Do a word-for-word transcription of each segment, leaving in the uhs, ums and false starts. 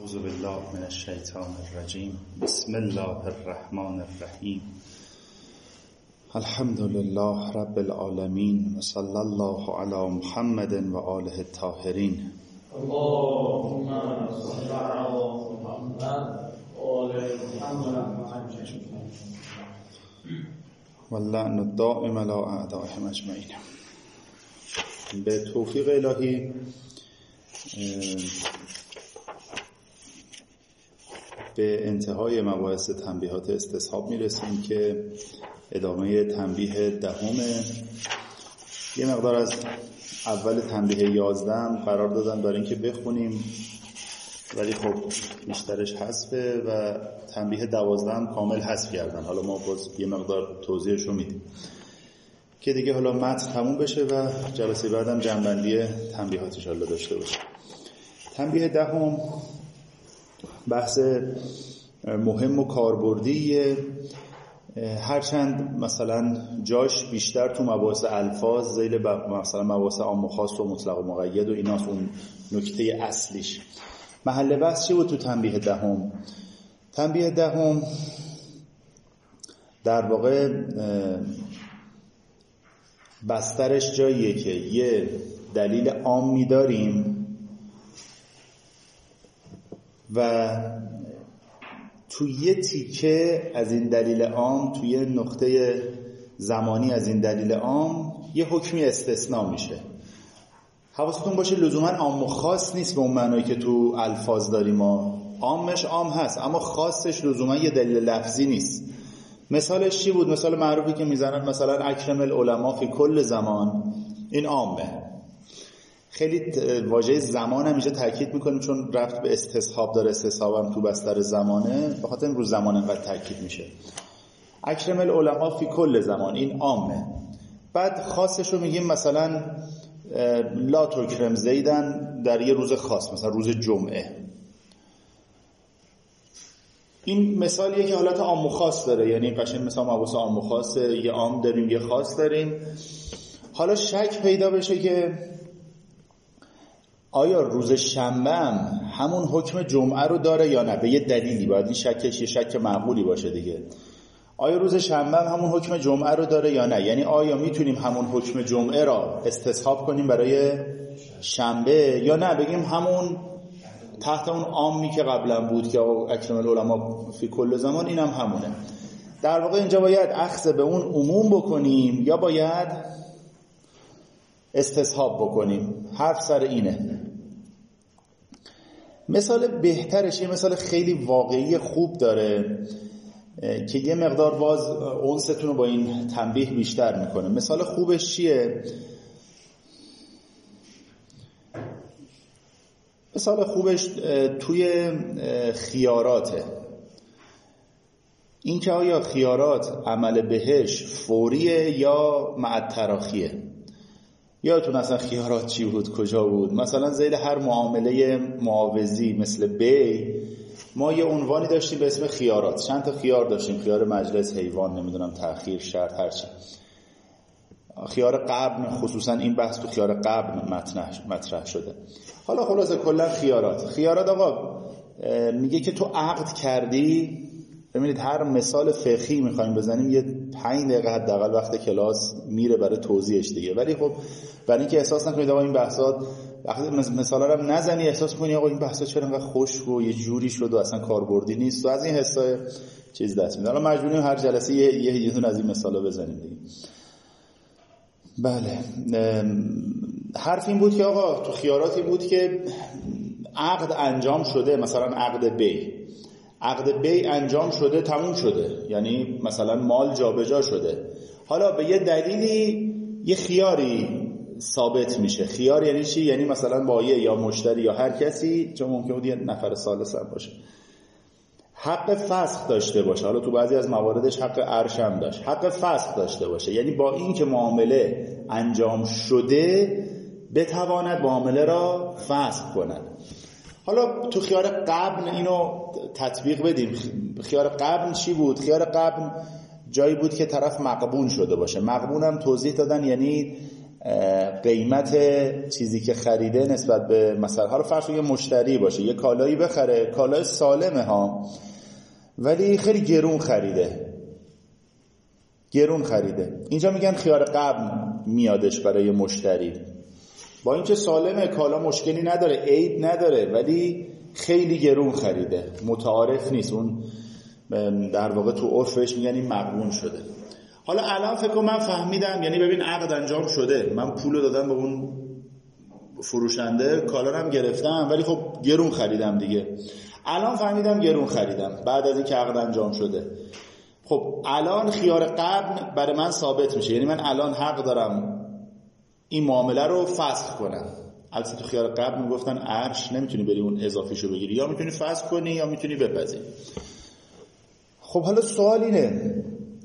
اعوذ بالله من الشیطان الرجیم. بسم الله الرحمن الرحیم. الحمد لله رب العالمین و صلی الله علی محمد و آله الطاهرین. اللهم صل علی محمد و آل محمد و اللعن الدائم علی اعدائهم اجمعین. به توفیق الهی به انتهای مباحث تنبیهات استصحاب میرسیم که ادامه تنبیه دهمه. یه مقدار از اول تنبیه یازدهم قرار دادن برای اینکه بخونیم، ولی خب بیشترش حذفه و تنبیه دوازدهم کامل حذف کردن. حالا ما باز یه مقدار توضیحش رو میدیم که دیگه حالا متن تموم بشه و جلسه بعدم جنبندی تنبیهات ان شاء الله داشته باشه. تنبیه دهم بحث مهم و کاربردیه، هرچند مثلا جاش بیشتر تو مباحث الفاظ زیل مثلا مباحث عام و خاص و مطلق و مقید و ایناست. اون نکته اصلیش محل بحث چی بود تو تنبیه دهم؟ تنبیه دهم در واقع بسترش جاییه که یه دلیل عام می‌داریم و تو یه تیکه از این دلیل عام، تو یه نقطه زمانی از این دلیل عام یه حکمی استثناء میشه. حواستون باشه لزوما عام و خاص نیست به اون معنایی که تو الفاظ داریم. ما عامش عام هست اما خاصش لزوما یه دلیل لفظی نیست. مثالش چی بود؟ مثال معروفی که میزنن مثلا اکرم العلماء فی کل زمان، این عامه. خیلی واژه زمان هم اینجا تاکید میکنیم چون رفت به استصحاب داره، استصحاب هم تو بستر زمانه، به خاطر این رو زمان انقدر تاکید میشه. اکرم العلماء فی کل زمان، این عامه. بعد خاصش رو میگیم مثلا لا تکرم زیدن در یه روز خاص، مثلا روز جمعه. این مثالیه که حالت عام و خاص داره، یعنی قشنگ مثلا مباحث عام و خاص، یه عام داریم یه خاص داریم. حالا شک پیدا بشه که آیا روز شنبه هم همون حکم جمعه رو داره یا نه، به یه دلیلی باید این شکش یه شک معقولی باشه دیگه. آیا روز شنبه هم همون حکم جمعه رو داره یا نه، یعنی آیا میتونیم همون حکم جمعه را استصحاب کنیم برای شنبه یا نه بگیم همون تحت اون عامی که قبلا بود که اکرم العلماء فی کل زمان، این هم همونه. در واقع اینجا باید اخذ به اون عموم بکنیم یا باید استصحاب بکنیم. حرف سر اینه. مثال بهترش یه مثال خیلی واقعی خوب داره که یه مقدار باز اونستون رو با این تنبیه بیشتر میکنه. مثال خوبش چیه؟ مثال خوبش توی خیاراته. این که آیا خیارات عمل بهش فوریه یا مع التراخیه. یادتون اصلا خیارات چی بود، کجا بود؟ مثلا ذیل هر معامله معاوضی مثل بی ما یه عنوانی داشتیم به اسم خیارات. چند تا خیار داشتیم، خیار مجلس، حیوان، نمیدونم تأخیر، شرط، هرچی. خیار قبل، خصوصا این بحث تو خیار قبل مطرح مطرح شده. حالا خلاصه کلا خیارات خیارات آقا میگه که تو عقد کردی. ببینید هر مثال فقهی میخوایم بزنیم یه پنج دقیقه حداقل وقت کلاس میره برای توضیحش دیگه، ولی خب برای اینکه احساس نکنید آقا این بحثا وقتی مثالا رو نزنی احساس کنی آقا این بحثا چرا انقدر خشک و یه جوری شد و اصلا کاربردی نیست و از این حسای چیز دست میاد. حالا مجبوریم هر جلسه یه یه, یه دونه از این مثالا بزنیم دیگه. بله، حرف این بود که آقا تو خیاراتی بود که عقد انجام شده، مثلا عقد بی عقد بی انجام شده، تموم شده، یعنی مثلا مال جابجا شده. حالا به یه دلیلی یه خیاری ثابت میشه. خیار یعنی چی؟ یعنی مثلا بایع یا مشتری یا هر کسی، چون ممکنه بود یه نفر ثالث هم باشه، حق فسخ داشته باشه. حالا تو بعضی از مواردش حق عرش هم داشت، حق فسخ داشته باشه، یعنی با این که معامله انجام شده بتواند معامله را فسخ کند. حالا تو خیار قبل اینو تطبیق بدیم. خیار قبل چی بود؟ خیار قبل جایی بود که طرف مغبون شده باشه. مغبون هم توضیح دادن یعنی قیمت چیزی که خریده نسبت به مثلا ها رو فرض کنید مشتری باشه، یه کالایی بخره، کالای سالمه ها، ولی خیلی گرون خریده گرون خریده اینجا میگن خیار قبل میادش برای مشتری، با اینکه سالمه، کالا مشکلی نداره، عیب نداره، ولی خیلی گرون خریده، متعارف نیست، اون در واقع تو عرفش میگن این مقبون شده. حالا الان فکر کنم من فهمیدم، یعنی ببین عقد انجام شده، من پولو دادم به اون فروشنده، کالا رو هم گرفتم، ولی خب گرون خریدم دیگه. الان فهمیدم گرون خریدم بعد از اینکه عقد انجام شده. خب الان خیار قبل برای من ثابت میشه، یعنی من الان حق دارم این معامله رو فسخ کنم. البته تو خیار قبل میگفتن عرش نمیتونی بری اون اضافیشو بگیری، یا میتونی فسخ کنی یا میتونی بپذیری. خب حالا سوال اینه،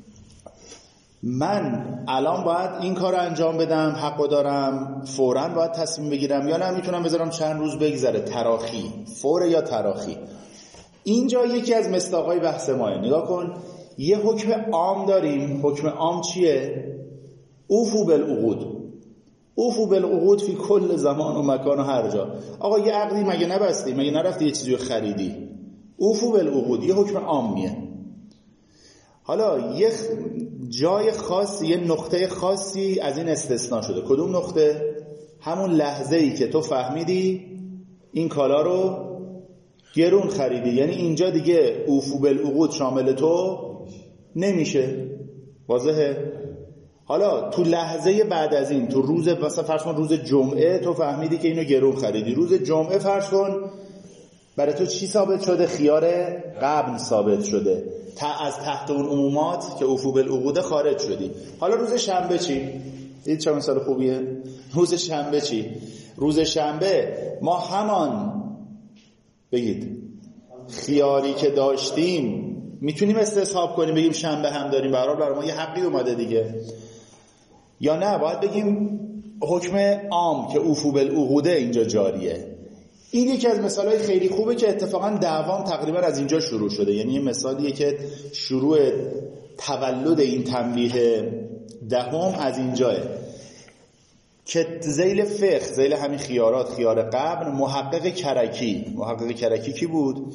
من الان باید این کار رو انجام بدم، حقو دارم فوراً باید تصمیم بگیرم، یا نه میتونم بذارم چند روز بگذره، تراخی، فور یا تراخی؟ اینجا یکی از مصداقای بحث ماه. نگاه کن، یه حکم عام داریم. حکم عام چیه؟ اوفو بالعقود، اوفو بالعقود فی کل زمان و مکان و هر جا. آقا یه عقدی مگه نبستی؟ مگه نرفتی یه چیزی رو خریدی؟ اوفو بالعقود یه حکم عامیه. حالا یه جای خاصی، یه نقطه خاصی از این استثناء شده. کدوم نقطه؟ همون لحظه ای که تو فهمیدی این کالا رو گرون خریدی، یعنی اینجا دیگه اوفو بالعقود شامل تو نمیشه. واضحه؟ حالا تو لحظه بعد از این، تو روز مثلا فرض کن روز جمعه تو فهمیدی که اینو گرون خریدی، روز جمعه فرض کن برای تو چی ثابت شده؟ خیار قبل ثابت شده، تا از تحت اون عمومات که اوفو بالعقود خارج شدی. حالا روز شنبه چی؟ دید چه مثال خوبیه؟ روز شنبه چی؟ روز شنبه ما همان بگید خیاری که داشتیم میتونیم استصحاب کنیم، بگیم شنبه هم داریم، برای برای ما یه حقی اومده دیگه، یا نه باید بگیم حکم عام که اوفو بالعقوده اینجا جاریه. این یکی از مثالهای خیلی خوبه که اتفاقا دعوام تقریبا از اینجا شروع شده، یعنی یه مثالیه که شروع تولد این تنبیه دهم از اینجاه که ذیل فقه، ذیل همین خیارات، خیار قبل، محقق کرکی. محقق کرکی کی بود؟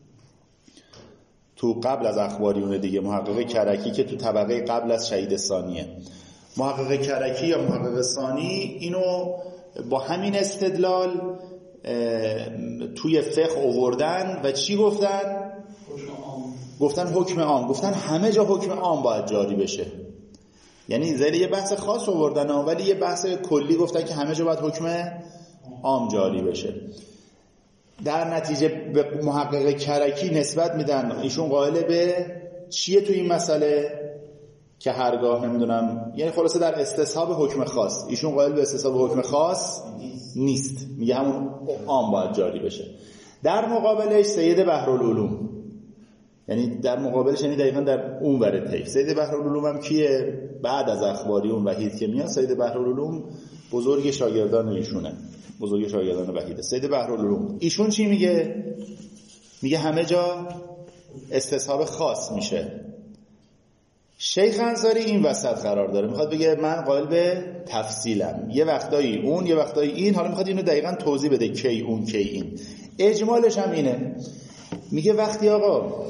تو قبل از اخباریونه دیگه، محقق کرکی که تو طبقه قبل از شهید ثانیه. محقق کرکی یا محقق ثانی اینو با همین استدلال توی فقه آوردن و چی گفتن؟ گفتن حکم عام. گفتن همه جا حکم عام باید جاری بشه، یعنی ذیل یه بحث خاص آوردن ولی یه بحث کلی گفتن که همه جا باید حکم عام جاری بشه. در نتیجه به محقق کرکی نسبت میدن، ایشون قائل به چیه تو این مسئله که هرگاه نمیدونم، یعنی خلاصه در استصحاب حکم خاص، ایشون قائل به استصحاب حکم خاص نیست، میگه همون عام باید جاری بشه. در مقابلش سید بحرالعلوم، یعنی در مقابلش، یعنی دقیقاً در اون ور طیف، سید بحرالعلوم هم کیه؟ بعد از اخباری اون وحید که میاد، سید بحرالعلوم بزرگ شاگردان ایشونه، بزرگ شاگردان وحیده. سید بحرالعلوم ایشون چی میگه؟ میگه همه جا استصحاب خاص میشه. شیخ انصاری این وسط قرار داره، میخواد بگه من قائل به تفصیلم، یه وقتایی اون یه وقتایی این، حالا میخواد اینو دقیقاً توضیح بده کی اون کی این. اجمالش هم اینه، میگه وقتی آقا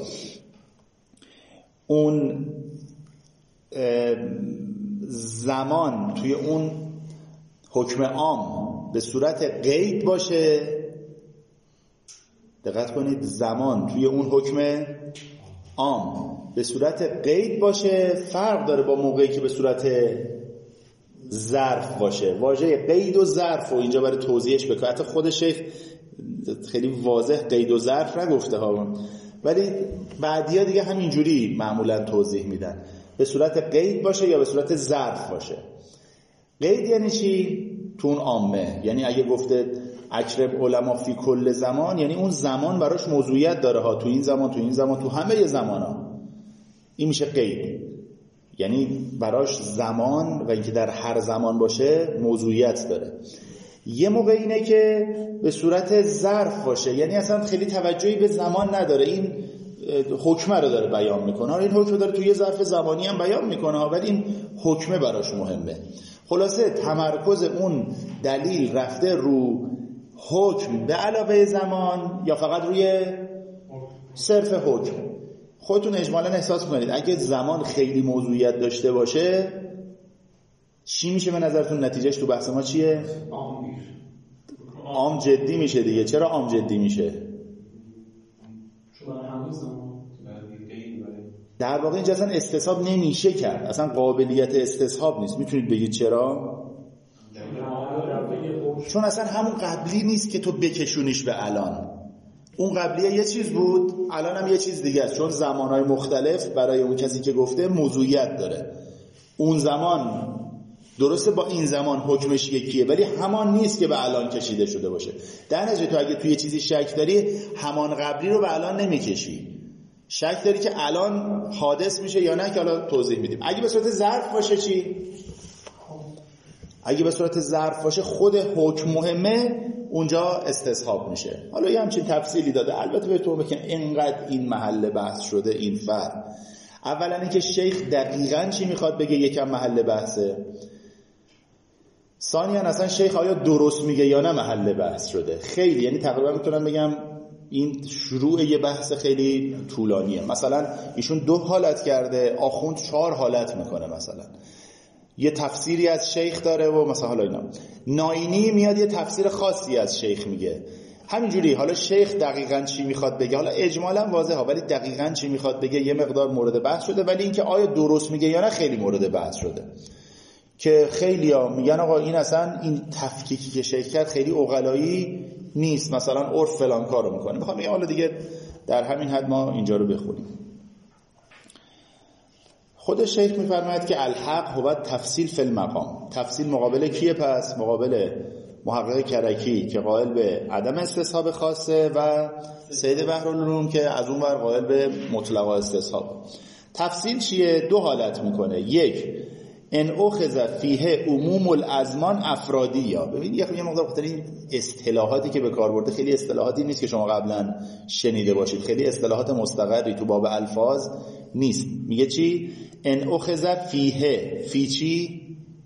اون زمان توی اون حکم عام به صورت قید باشه، دقت کنید، زمان توی اون حکم عام به صورت قید باشه فرق داره با موقعی که به صورت ظرف باشه. واژه قید و ظرف و اینجا برای توضیحش بکنه، حتی خود شیخ خیلی واضح قید و ظرف نگفته ها، ولی بعدیا دیگه همینجوری معمولا توضیح میدن، به صورت قید باشه یا به صورت ظرف باشه. قید یعنی چی؟ تو اون عامه، یعنی اگه گفته اکرم علما فی کل زمان، یعنی اون زمان براش موضوعیت داره ها، تو این زمان، تو این زمان، تو همه زمان ها، این میشه قید، یعنی براش زمان و اینکه در هر زمان باشه موضوعیت داره. یه موقع اینه که به صورت ظرف باشه، یعنی اصلا خیلی توجهی به زمان نداره، این حکمه رو داره بیان میکنه، این حکمه داره توی یه ظرف زمانی هم بیان میکنه، ولی این حکمه براش مهمه. خلاصه تمرکز اون دلیل رفته رو حکم به علاوه زمان یا فقط روی صرف حکم. خودتون اجمالا احساس کنید اگه زمان خیلی موضوعیت داشته باشه چی میشه به نظرتون؟ نتیجهش تو بحث ما چیه؟ عام جدی میشه دیگه. چرا عام جدی میشه؟ در واقع اینجا اصلا استصحاب نمیشه کرد، اصلا قابلیت استصحاب نیست. میتونید بگید چرا؟ چون اصلا همون قبلی نیست که تو بکشونیش به الان. اون قبلیه یه چیز بود، الان هم یه چیز دیگه است، چون زمانهای مختلف برای اون کسی که گفته موضوعیت داره. اون زمان درسته با این زمان حکمش یکیه ولی همان نیست که به الان کشیده شده باشه. در نتیجه تو اگه توی چیزی شک داری همان قبلی رو به الان نمیکشی، شک داری که الان حادث میشه یا نه که حالا توضیح میدیم. اگه به صورت ظرف باشه چی؟ اگه به صورت ظرف باشه خود حکم مهمه، اونجا استصحاب میشه. حالا یه همچین تفصیلی داده، البته به طور که اینقدر این محل بحث شده این فرق. اولا اینکه شیخ دقیقاً چی میخواد بگه یکم محل بحثه. ثانیاً اصلا شیخ آیا درست میگه یا نه محل بحث شده. خیلی یعنی تقریبا میتونم بگم این شروع یه بحث خیلی طولانیه. مثلا ایشون دو حالت کرده، آخوند چهار حالت میکنه. مثلا یه تفسیری از شیخ داره و مثلا حالا اینا ناینی میاد یه تفسیر خاصی از شیخ میگه. همینجوری حالا شیخ دقیقاً چی میخواد بگه، حالا اجمالاً واضحه ولی دقیقاً چی میخواد بگه یه مقدار مورد بحث شده. ولی اینکه آیا درست میگه یا نه خیلی مورد بحث شده، که خیلی‌ها میگن آقا این اصلا این تفکیکی که شیخ کرد خیلی عقلایی نیست، مثلا عرف فلان کارو میکنه. میخوام بگم حالا دیگه در همین حد ما اینجا رو بخونیم. خود شیخ میفرماید که الحق هو تفصیل فی المقام. تفصیل مقابل کیه؟ پس مقابل محقق کرکی که قائل به عدم استصحاب خاصه و سید بحرالعلوم که از اون ور قائل به مطلقا استصحاب. تفصیل چیه؟ دو حالت میکنه. یک، ان اخذ فیه عموم الازمان افرادی. یا ببین یه مقدار خاطر این اصطلاحاتی که به کار برده خیلی اصطلاحاتی نیست که شما قبلا شنیده باشید، خیلی اصطلاحات مستقری تو باب الفاظ نیست. میگه چی؟ ان اخذ فیه، فی چی؟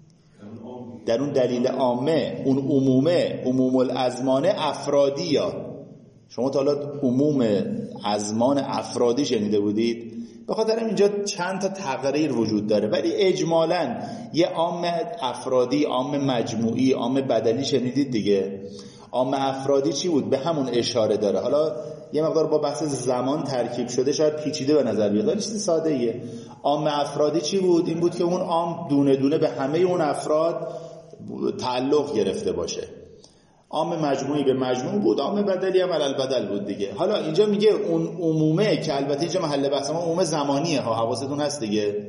در اون دلیل عامه، اون عمومه، عموم الازمان افرادی. یا شما تا حالا عموم ازمان افرادی شنیده بودید؟ به خاطر اینجا چند تا تقریر وجود داره ولی اجمالاً یه عام افرادی، عام مجموعی، عام بدلی شنیدید دیگه. عام افرادی چی بود؟ به همون اشاره داره. حالا یه مقدار با بحث زمان ترکیب شده، شاید پیچیده به نظر بیاد ولی چیز ساده ایه. عام افرادی چی بود؟ این بود که اون عام دونه دونه به همه اون افراد تعلق گرفته باشه. عام مجموعی به مجموع بود، عام بدلی هم علل بدل بود دیگه. حالا اینجا میگه اون عمومه که البته اینجا محل بحث ما عموم زمانیه ها، حواستون هست دیگه.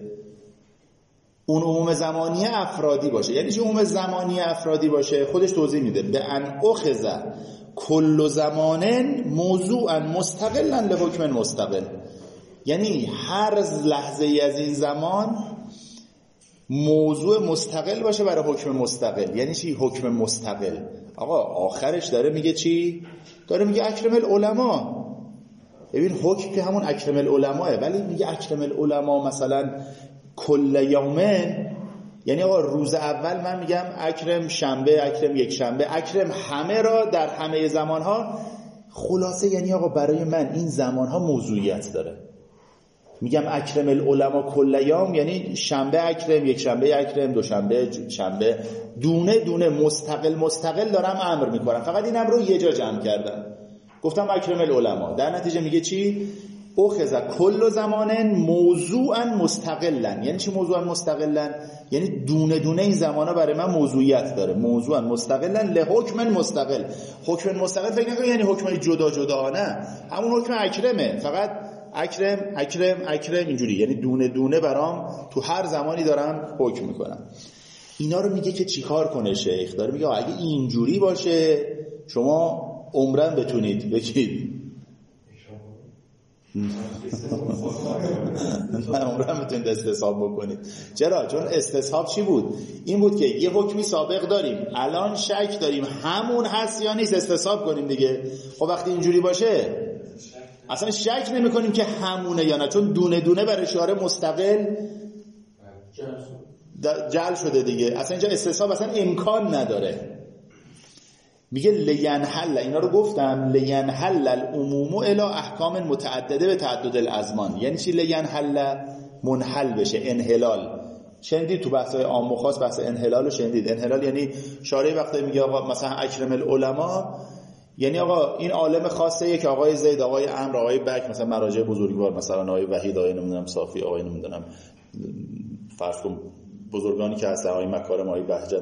اون عموم زمانی افرادی باشه. یعنی چه عموم زمانی افرادی باشه؟ خودش توضیح میده. به ان اخذ کل زمان موضوعا مستقلا لحکم مستقل. یعنی هر لحظه ای از این زمان موضوع مستقل باشه برای حکم مستقل. یعنی چی حکم مستقل؟ آقا آخرش داره میگه چی؟ داره میگه اکرم العلماء. ببین حکم که همون اکرم العلماءه ولی میگه اکرم العلماء مثلا کل یومن، یعنی آقا روز اول من میگم اکرم شنبه، اکرم یک شنبه، اکرم همه را در همه زمانها. خلاصه یعنی آقا برای من این زمانها موضوعیت داره. میگم اکرم العلماء کل یوم یعنی شنبه اکرم، یک شنبه اکرم، دو شنبه شنبه، دونه دونه مستقل مستقل دارم امر میکنم. فقط این امر رو یه جا جمع کردم، گفتم اکرم العلماء. در نتیجه میگه چی؟ اخذ کل زمان موضوعا مستقلا. یعنی چی موضوعا مستقلا؟ یعنی دونه دونه این زمانا برای من موضوعیت داره. موضوعا مستقلا لحکم مستقل. حکم مستقل فکر نکن یعنی حکم جدا جدا، نه، همون حکم اکرمه، فقط اکرم اکرم اکرم اینجوری، یعنی دونه دونه برام تو هر زمانی دارم حکم میکنم. اینا رو میگه که چیکار کنه شیخ؟ داره میگه اگه اینجوری باشه شما عمرن بتونید بگید نه عمرن بتونید استصحاب بکنید. چرا؟ چون استصحاب چی بود؟ این بود که یه حکمی سابق داریم، الان شک داریم همون هست یا نیست، استصحاب کنیم دیگه. خب وقتی اینجوری باشه اصلا شک نمی کنیم که همونه یا نه، چون دونه دونه بر اشاره مستقل جعل شده دیگه، اصلا اینجا استصحاب اصلا امکان نداره. میگه لینحل، اینا رو گفتم، لینحل العموم الی احکام متعدده به تعدد الازمان. یعنی چی لینحل؟ منحل بشه، انحلال. شنیدید تو بحث‌های عام و خاص بحث انحلال رو شنیدید. انحلال یعنی شارع وقتی میگه آقا مثلا اکرم العلماء، یعنی آقا این عالم خاصه که آقای زید، آقای عمرو، آقای بکر، مثلا مراجع بزرگوار، مثلا آقای وحید، آقای نمیدونم صافی، آقای نمیدونم فرض کن بزرگانی که هستن، آقای مکارم، آقای بهجت،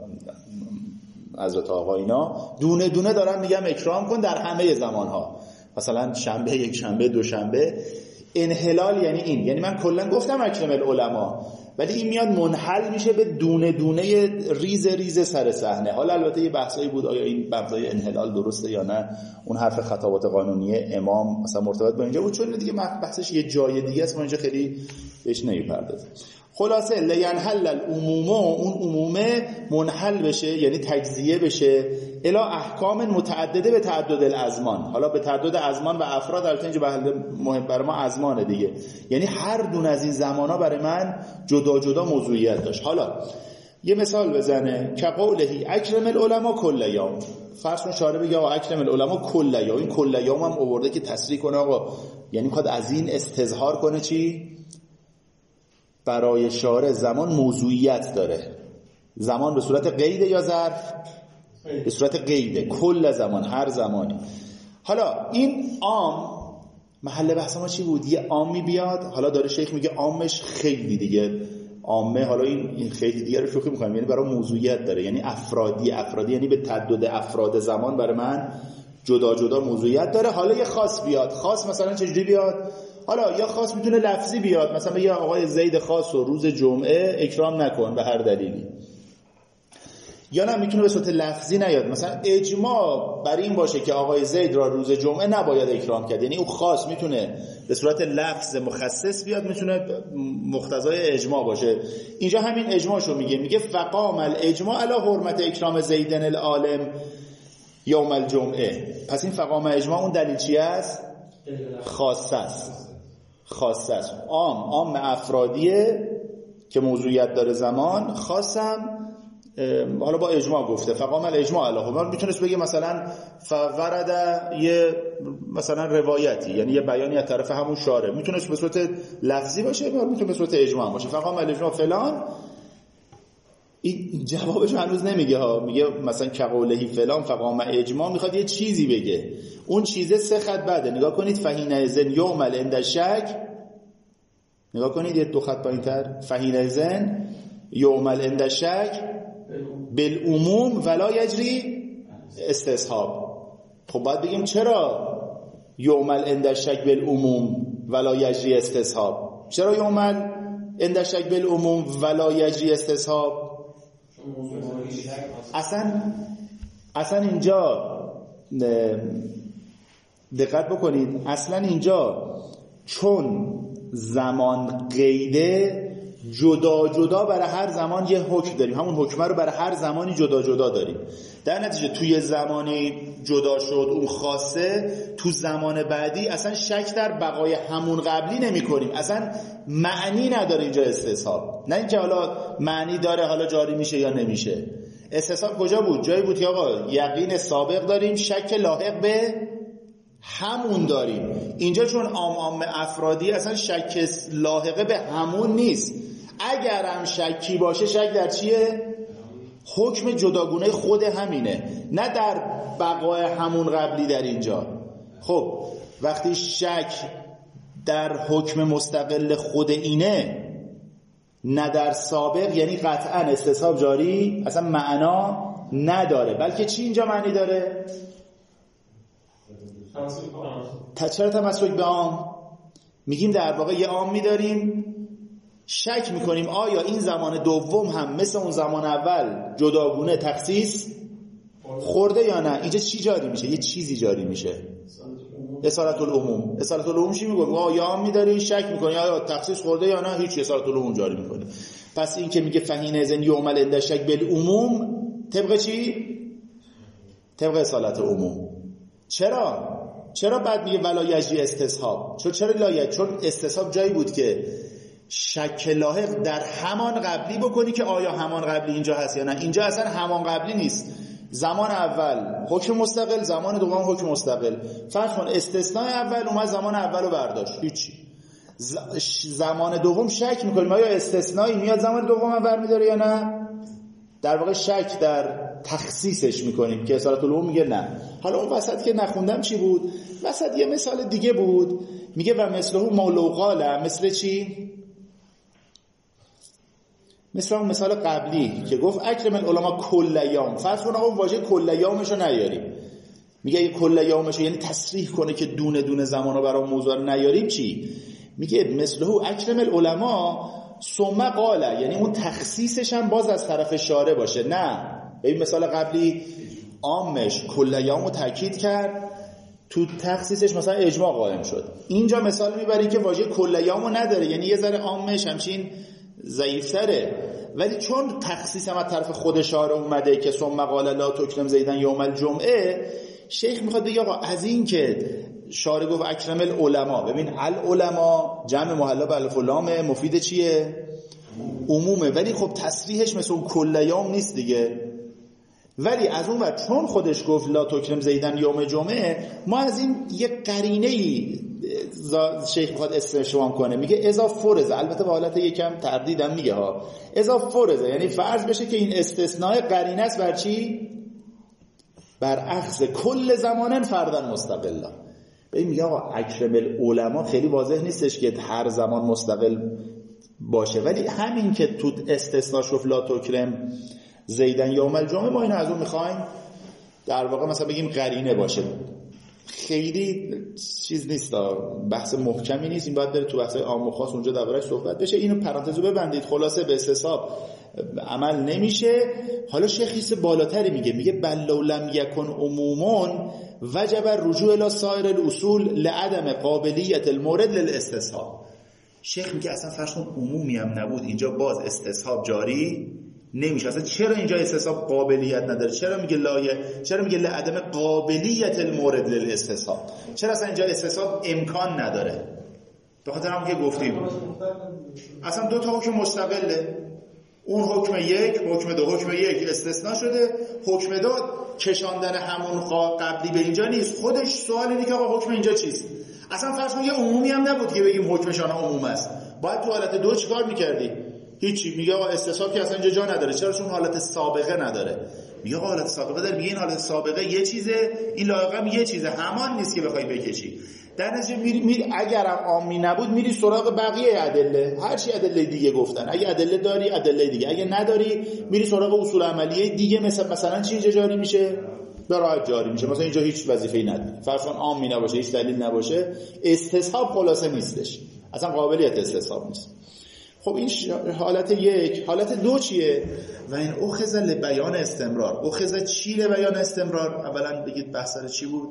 حضرت آقا، اینا دونه دونه دارن میگم اکرام کن در همه زمانها، مثلا شنبه، یک شنبه، دو شنبه. انحلال یعنی این، یعنی من کلا گفتم اکرم العلماء، ولی این میاد منحل میشه به دونه دونه ریز ریز سر صحنه. حالا البته یه بحثایی بود آیا این مبدای انحلال درسته یا نه، اون حرف خطابات قانونی امام مثلا مرتبط با اینجا بود، چون دیگه بحثش یه جای دیگه است، ما اینجا خیلی بهش نمیپردازیم. خلاصه لینحل العموم، اون عمومه منحل بشه یعنی تجزیه بشه الی احکام متعدده به تعدد الازمان. حالا به تعدد ازمان و افراد، البته اینجا مهم برای ما ازمانه دیگه، یعنی هر دون از این زمانا برای من جدا جدا موضوعیت داشت. حالا یه مثال بزنه که قوله اکرم العلماء کل یوم، فرض کن شارع بگه آقا اکرم العلماء کل یوم، این کل یوم هم آورده که تصریح کنه آقا، یعنی میخواد از این استظهار کنه چی؟ برای شارع زمان موضوعیت داره. زمان به صورت قیده یا ظرف؟ به صورت قیده، کل زمان، هر زمانی. حالا این عام محل بحث ما چی بود؟ یه عامی بیاد، حالا داره شیخ میگه عامش خیلی دیگه عامه، حالا این این خیلی دیگه رو شوخی میکنم، یعنی برای موضوعیت داره، یعنی افرادی افرادی یعنی به تعدد افراد زمان برای من جدا جدا موضوعیت داره. حالا یه خاص بیاد، خاص مثلا چجوری بیاد؟ حالا یا خاص میتونه لفظی بیاد، مثلا بگه آقای زید خاص و روز جمعه اکرام نکن به هر دلیلی، یا نه میتونه به صورت لفظی نیاد، مثلا اجماع بر این باشه که آقای زید را روز جمعه نباید اکرام کرد، یعنی اون خاص میتونه به صورت لفظ مخصص بیاد، میتونه مقتضای اجماع باشه. اینجا همین اجماعشو میگه، میگه فقام الاجماع علی حرمت اکرام زیدن العالم یوم الجمعه. پس این فقام اجماع اون دلیل چی است؟ خاصه است، خاصه است. عام عام افرادیه که موضوعیت داره زمان، خاصم حالا با اجماع گفته فقام الاجماع علیه. ما میتونست بگه مثلا فورد یه مثلا روایتی، یعنی یه بیانی از طرف همون شارع، میتونست به صورت لفظی باشه، میتونه به صورت اجماع باشه. فقام الاجماع فلان، این جوابش هنوز نمیگه ها، میگه مثلا کقولهی فلان فقام اجماع، میخواد یه چیزی بگه، اون چیزه سه خط بعده. نگاه کنید فحینئذ یعمل عند الشک، نگاه کنید یه دو خط پایینتر، فحینئذ یعمل عند الشک بالعموم ولا یجری استصحاب. خب باید بگیم چرا یعمل عند الشک بالعموم ولا یجری استصحاب؟ چرا یعمل عند الشک بالعموم ولا یجری استصحاب؟ اصلا اصلا اینجا دقت بکنید، اصلا اینجا چون زمان قیده، جدا جدا برای هر زمان یه حکم داریم، همون حکمه رو برای هر زمانی جدا جدا داریم. در نتیجه توی زمانی جدا شد اون خاصه، تو زمان بعدی اصلا شک در بقای همون قبلی نمی کنیم، اصلا معنی نداره اینجا استصحاب. نه اینکه حالا معنی داره حالا جاری میشه یا نمیشه. استصحاب کجا بود؟ جایی بود که آقا یقین سابق داریم، شک لاحق به همون داریم. اینجا چون عام عام افرادی اصلا شک لاحقه به همون نیست. اگر هم شکی باشه، شک در چیه؟ حکم جداگونه خود همینه، نه در بقای همون قبلی در اینجا. خب وقتی شک در حکم مستقل خود اینه، نه در سابق، یعنی قطعا استصحاب جاری اصلا معنا نداره. بلکه چی اینجا معنی داره؟ چرا تمسک به عام؟ میگیم در واقع یه عام میداریم، شک میکنیم آیا این زمان دوم هم مثل اون زمان اول جداگونه تخصیص خورده یا نه. اینجا چی جاری میشه؟ یه چیزی جاری میشه، اصالت العموم. اصالت العموم چی میگه؟ آیا عام میداری، شک میکنی آیا تخصیص خورده یا نه، هیچ، اصالت العموم جاری میکنه. پس این که میگه فحینئذ یعمل عند الشک بالعموم، طبق چی؟ طبق اصالت العموم. چرا؟ چرا بعد میگه ولا یجری استصحاب؟ چون چرا لایه؟ چون استصحاب جایی بود که شک لاحق در همان قبلی بکنی که آیا همان قبلی اینجا هست یا نه. اینجا اصلا همان قبلی نیست، زمان اول حکم مستقل، زمان دوم حکم مستقل. فرض کن استثناء اول اومد زمان اول رو برداشت، هیچی. زمان دوم شک میکنیم آیا استثنایی میاد زمان دوم هم برمیداره یا نه. در واقع شک در تخصیصش میکنیم که اصالت العموم میگه نه. حالا اون وسط که نخوندم چی بود؟ وسط یه مثال دیگه بود، میگه و مثله مولو قاله. مثل چی؟ مثل اون مثال قبلی که گفت اکرم العلماء کل یوم. فرض کن آقا واژه کل یومش رو نیاریم، میگه اگه کل یومش یعنی تصریح کنه که دونه دونه زمان رو برای موضوع نیاریم چی؟ میگه مثله اکرم العلماء ثم قاله، یعنی اون تخصیصش هم باز از طرف شارع باشه. نه این مثال قبلی عامش کل یوم رو تاکید کرد، تو تخصیصش مثلا اجماع قائم شد. اینجا مثال میبری که واژه کل یوم رو نداره، یعنی یه ذره عامش همچین ضعیفتره، ولی چون تخصیص هم از طرف خود شارع اومده که ثم قال لا تکرم زیدن یوم الجمعه، شیخ میخواد بگه آقا از این که شارع گفت اکرم العلماء، ببین العلماء جمع محلا به الف و لام مفید چیه؟ عمومه، ولی خب تصریحش مثل اون کل یوم نیست دیگه. ولی از اون وقت چون خودش گفت لا تکرم زیدن یوم جمعه، ما از این یک قرینه‌ای شیخ میخواد استشوام کنه، میگه اذا فرض، البته به حالت یکم تردیدم میگه ها، اذا فرض یعنی فرض بشه که این استثناء قرینه است بر چی؟ بر اخذ کل زمانن فردن مستقلا. ببین میگه آقا اکرم العلماء خیلی واضح نیستش که هر زمان مستقل باشه، ولی همین که تو استثناء شوف لا تکرم زیدن یوم الجمعه، ما اینو از اون میخوایم در واقع مثلا بگیم قرینه باشه. خیلی چیز نیست، بحث محکمی نیست، این باید بره تو بحث عام و خاص اونجا دربارش صحبت بشه. اینو پرانتزو ببندید. خلاصه به استصحاب عمل نمیشه. حالا شیخ بالاتری میگه، میگه بل لو لم یکن عمومون وجب الرجوع الی سایر الاصول لعدم قابلیت المورد للاستصحاب. شیخ میگه اصلا فرض کن عمومی هم نبود، اینجا باز استصحاب جاری نمیشه. اصلا چرا اینجا استصحاب قابلیت نداره؟ چرا میگه لایه؟ چرا میگه لعدم قابلیت المورد للاستصحاب؟ چرا اصلا اینجا استصحاب امکان نداره؟ به خاطر همون که گفتیم اصلا دو تا حکم مستقله، اون حکم یک، حکم دو. حکم یک استثناء شده، حکم دو کشاندن همون قبلی به اینجا نیست. خودش سوال اینه که آقا حکم اینجا چیست؟ اصلا فرض کن یه عمومی هم نبود که بگیم حکمشان عموم است، باید تو حالت دو چیکار میکردی؟ هیچی. میگه آقا استصحاب که اصلا اینجا جا نداره. چرا؟ چون حالت سابقه نداره. میگه آقا حالت سابقه داره، میگه این حالت سابقه یه چیزه، این لایقه هم یه چیزه، همان نیست که بخوای بکشی. در نتیجه میری میری اگرم عامی نبود میری سراغ بقیه ادله، هر چی ادله دیگه گفتن. اگه ادله داری ادله دیگه، اگه نداری میری سراغ اصول عملیه دیگه. مثلا مثلا چی اینجا جاری میشه؟ به راحت جاری میشه. مثلا اینجا هیچ وظیفه‌ای نداره، فرض کن عامی نباشه، هیچ دلیل نباشه، استصحاب خلاصه نیستش، اصلا قابلیت استصحاب نیست. خب این حالت یک. حالت دو چیه؟ و این اخذ لبیان استمرار. اخذ چی لبیان استمرار؟ اولا بگید بحث چی بود؟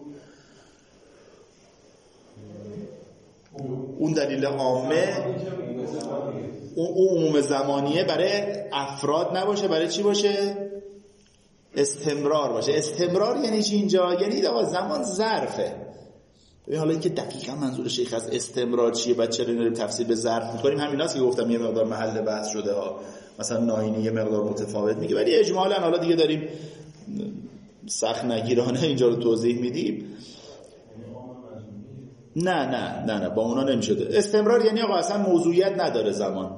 اون دلیل عامه، اون عموم زمانیه برای افراد نباشه، برای چی باشه؟ استمرار باشه. استمرار یعنی چی اینجا؟ یعنی آقا زمان ظرفه. ببین حالا اینکه دقیقاً منظور شیخ از استمرار چیه، بعد چرا اینو تفسیر به ظرف می‌کنیم، همیناست که گفتم یه مقدار محل بحث شده ها. مثلا ناینی یه مقدار متفاوت میگه، ولی اجمالاً حالا دیگه داریم سخت نگیرانه اینجا رو توضیح میدیم. نه نه نه نه با اونا نمیشه. استمرار یعنی آقا اصلا موضوعیت نداره زمان.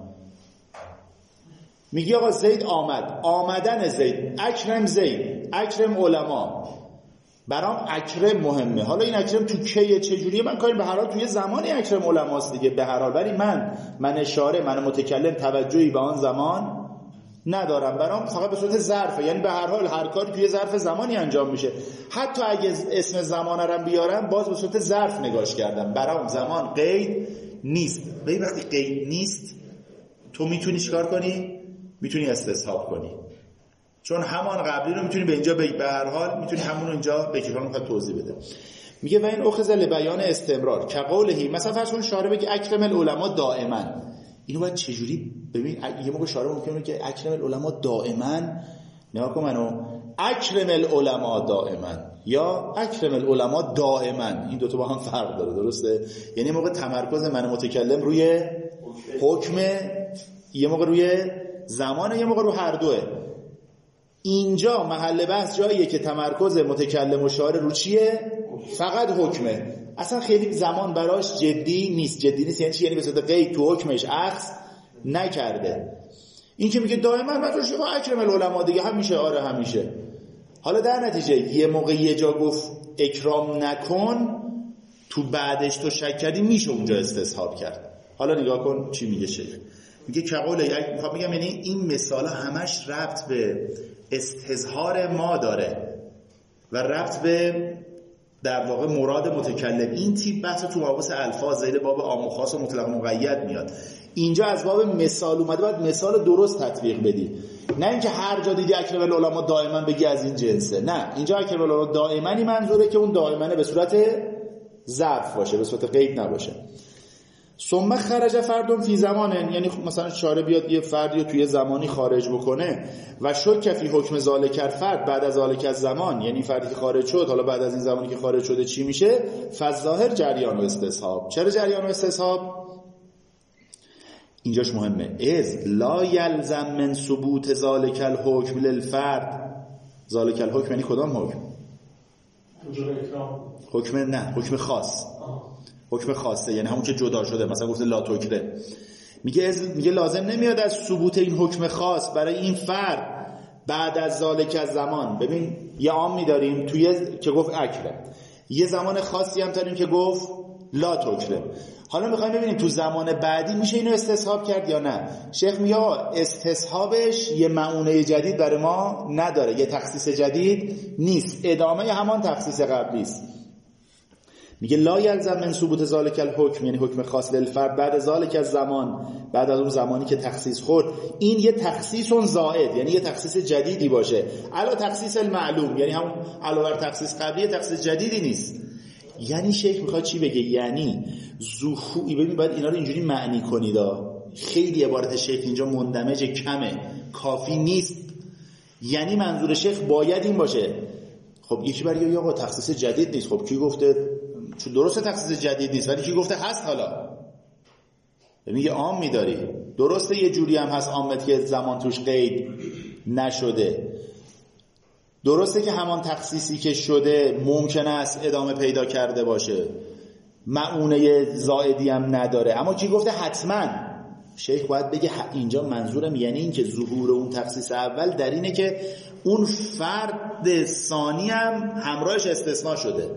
میگی آقا زید آمد، آمدن زید، اکرم زید، اکرم علما، برام اکرم مهمه. حالا این اکرم تو کیه، چجوریه، من کاری به هر حال توی زمانی اکرم علماست دیگه به هر حال، ولی من من اشاره من متکلم توجهی به آن زمان ندارم، برام فقط به صورت ظرفه. یعنی به هر حال هر کاری توی ظرف زمانی انجام میشه. حتی اگه اسم زمان رو بیارم باز به صورت ظرف نگاش کردم، برام زمان قید نیست. به وقتی قید نیست تو میتونی چیکار کنی؟ میتونی استصحاب کنی، چون همان قبلی رو میتونی به اینجا بگی، به هر حال میتونی همون رو اینجا بگی. حالا میخواد توضیح بده. میگه و این اخذ لبیان استمرار که قولهی، مثلا فرض کن شارع بگی اکرم العلماء دائما، اینو باید چجوری ببین؟ یه موقع شارع ممکنه که اکرم العلماء دائما، نگاه کن منو، اکرم العلماء دائما یا اکرم العلماء دائما، این دو تا با هم فرق داره، درسته؟ یعنی موقع تمرکز من متکلم روی حکم یه موقع روی زمانه، یه موقع رو هر دوه. اینجا محل بحث جاییه که تمرکز متکلم و شارع رو چیه؟ فقط حکمه. اصلا خیلی زمان براش جدی نیست. جدی نیست یعنی چی؟ یعنی به صورت قید تو حکمش اخذ نکرده. این که میگه دائما من روش اکرم العلماء دیگه همیشه، آره همیشه. حالا در نتیجه یه موقع یه جا گفت اکرام نکن، تو بعدش تو شک کردی، میشه اونجا استصحاب کرد. حالا نگاه کن چی میگه شیخ. میگه که قوله، میخوام میگم یعنی این مثالا همش ربط به استظهار ما داره و ربط به در واقع مراد متکلم. این تیپ بحث تو مباحث الفاظ زیر باب عام و خاص و مطلق و مقید میاد. اینجا از باب مثال اومده، باید مثال درست تطبیق بدی، نه اینکه هر جا دیدی اکرم العلماء دائما بگی از این جنسه. نه، اینجا اکرم العلماء دائمانی منظوره که اون دائمانه به صورت ظرف باشه، به صورت قید نباشه. ثم خرج فردون فی زمانه، یعنی مثلا شارع بیاد یه فردی رو توی زمانی خارج بکنه و شک فی حکم ذالک فرد بعد از ذالک از زمان، یعنی فردی که خارج شد حالا بعد از این زمانی که خارج شده چی میشه؟ فظاهر جریان و استصحاب. چرا جریان و استصحاب؟ اینجاش مهمه. از لا یلزم من ثبوت ذالک الحکم للفرد. ذالک الحکم یعنی کدام حکم؟ حکم نه، حکم خاص. حکم خاصه یعنی همون که جدا شده، مثلا گفته لا تکره. میگه از میگه لازم نمیاد از ثبوت این حکم خاص برای این فرد بعد از ذالک از زمان. ببین یه عامی داریم توی که گفت اکره، یه زمان خاصی هم داریم که گفت لا تکره. حالا میخوایم ببینیم تو زمان بعدی میشه اینو استصحاب کرد یا نه. شیخ میگه استصحابش یه معونه جدید برای ما نداره، یه تخصیص جدید نیست، ادامه همان تخصیص قبلی است. میگه لا یلزم من ثبوت ذالک الحکم، یعنی حکم خاص للفرد بعد از ذالک از زمان، بعد از اون زمانی که تخصیص خورد، این یه تخصیص زائد، یعنی یه تخصیص جدیدی باشه. علا تخصیص المعلوم، یعنی همون علاوه بر تخصیص قبلی تخصیص جدیدی نیست. یعنی شیخ میخواد چی بگه؟ یعنی ظهوری، ببین باید اینا رو اینجوری معنی کنید. خیلی عبارت شیخ اینجا مندمج کمه، کافی نیست. یعنی منظور شیخ باید این باشه. خب یکی برای یا آقا تخصیص جدید نیست. خب کی گفته؟ چون درسته تخصیص جدید نیست، ولی کی گفته هست؟ حالا میگه عام میداری، درسته یه جوری هم هست عامت که زمان توش قید نشده، درسته که همان تخصیصی که شده ممکن است ادامه پیدا کرده باشه، معونه زائدی هم نداره، اما کی گفته حتما؟ شیخ باید بگه اینجا منظورم یعنی این که ظهور اون تخصیص اول در اینه که اون فرد ثانی هم همراهش استثناء شده.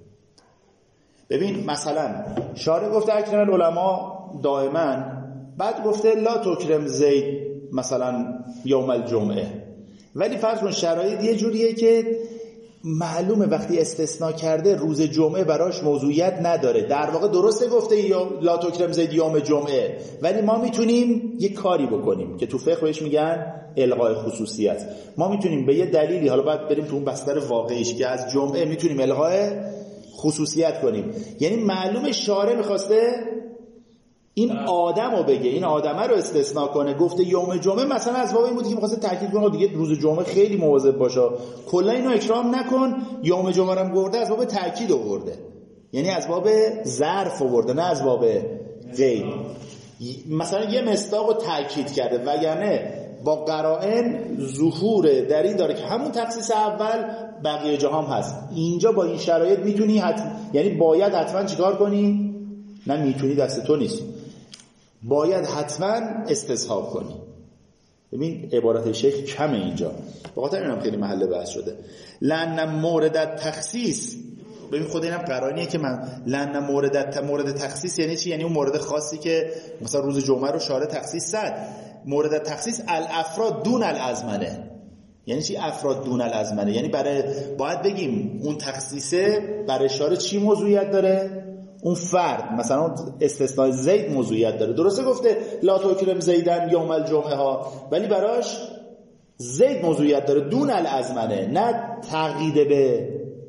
ببین مثلا شارع گفته اکرم العلماء دائما، بعد گفته لا تکرم زید مثلا یوم الجمعه، ولی فرض کن شرایط یه جوریه که معلومه وقتی استثناء کرده روز جمعه براش موضوعیت نداره. در واقع درسته گفته لا تکرم زید یوم جمعه، ولی ما میتونیم یه کاری بکنیم که تو فقه بهش میگن الغای خصوصیت. ما میتونیم به یه دلیلی، حالا باید بریم تو اون بستر واقعیش، که از جمعه میتونیم الغای خصوصیت کنیم. یعنی معلومه شارع میخواسته این آدم رو بگه، این آدمه رو استثناء کنه. گفته یوم جمعه مثلا از باب این بود که میخواسته تاکید کنه دیگه روز جمعه خیلی مواظب باشه، کلا اینو اکرام نکن. یوم جمعه رو گفته از باب تاکید آورده، یعنی از باب ظرف آورده، نه از باب غیر. مثلا یه مصداق رو تاکید کرده، وگرنه با قرائن ظهور در این داره که همون تخصیص اول بقیه جا هم هست. اینجا با این شرایط میتونی حتم... یعنی باید حتما چیکار کنی؟ نه میتونی، دست تو نیست، باید حتما استصحاب کنی. ببین عبارت شیخ کمه اینجا، به خاطر اینم خیلی محل بحث شده. لأن مورد تخصیص، ببین خود اینم قرائنیه که من لأن مورد مورد تخصیص یعنی چی؟ یعنی اون مورد خاصی که مثلا روز جمعه رو شارع تخصیص زد. مورد تخصیص الافراد دون الازمنه. یعنی چی افراد دون الازمنه؟ یعنی برای باید بگیم اون تخصیصه برای شارع چی موضوعیت داره؟ اون فرد مثلا استثناء زید موضوعیت داره. درسته گفته لا تکرم زیدن یوم الجمعه ها، ولی براش زید موضوعیت داره دون الازمنه، نه تقیید به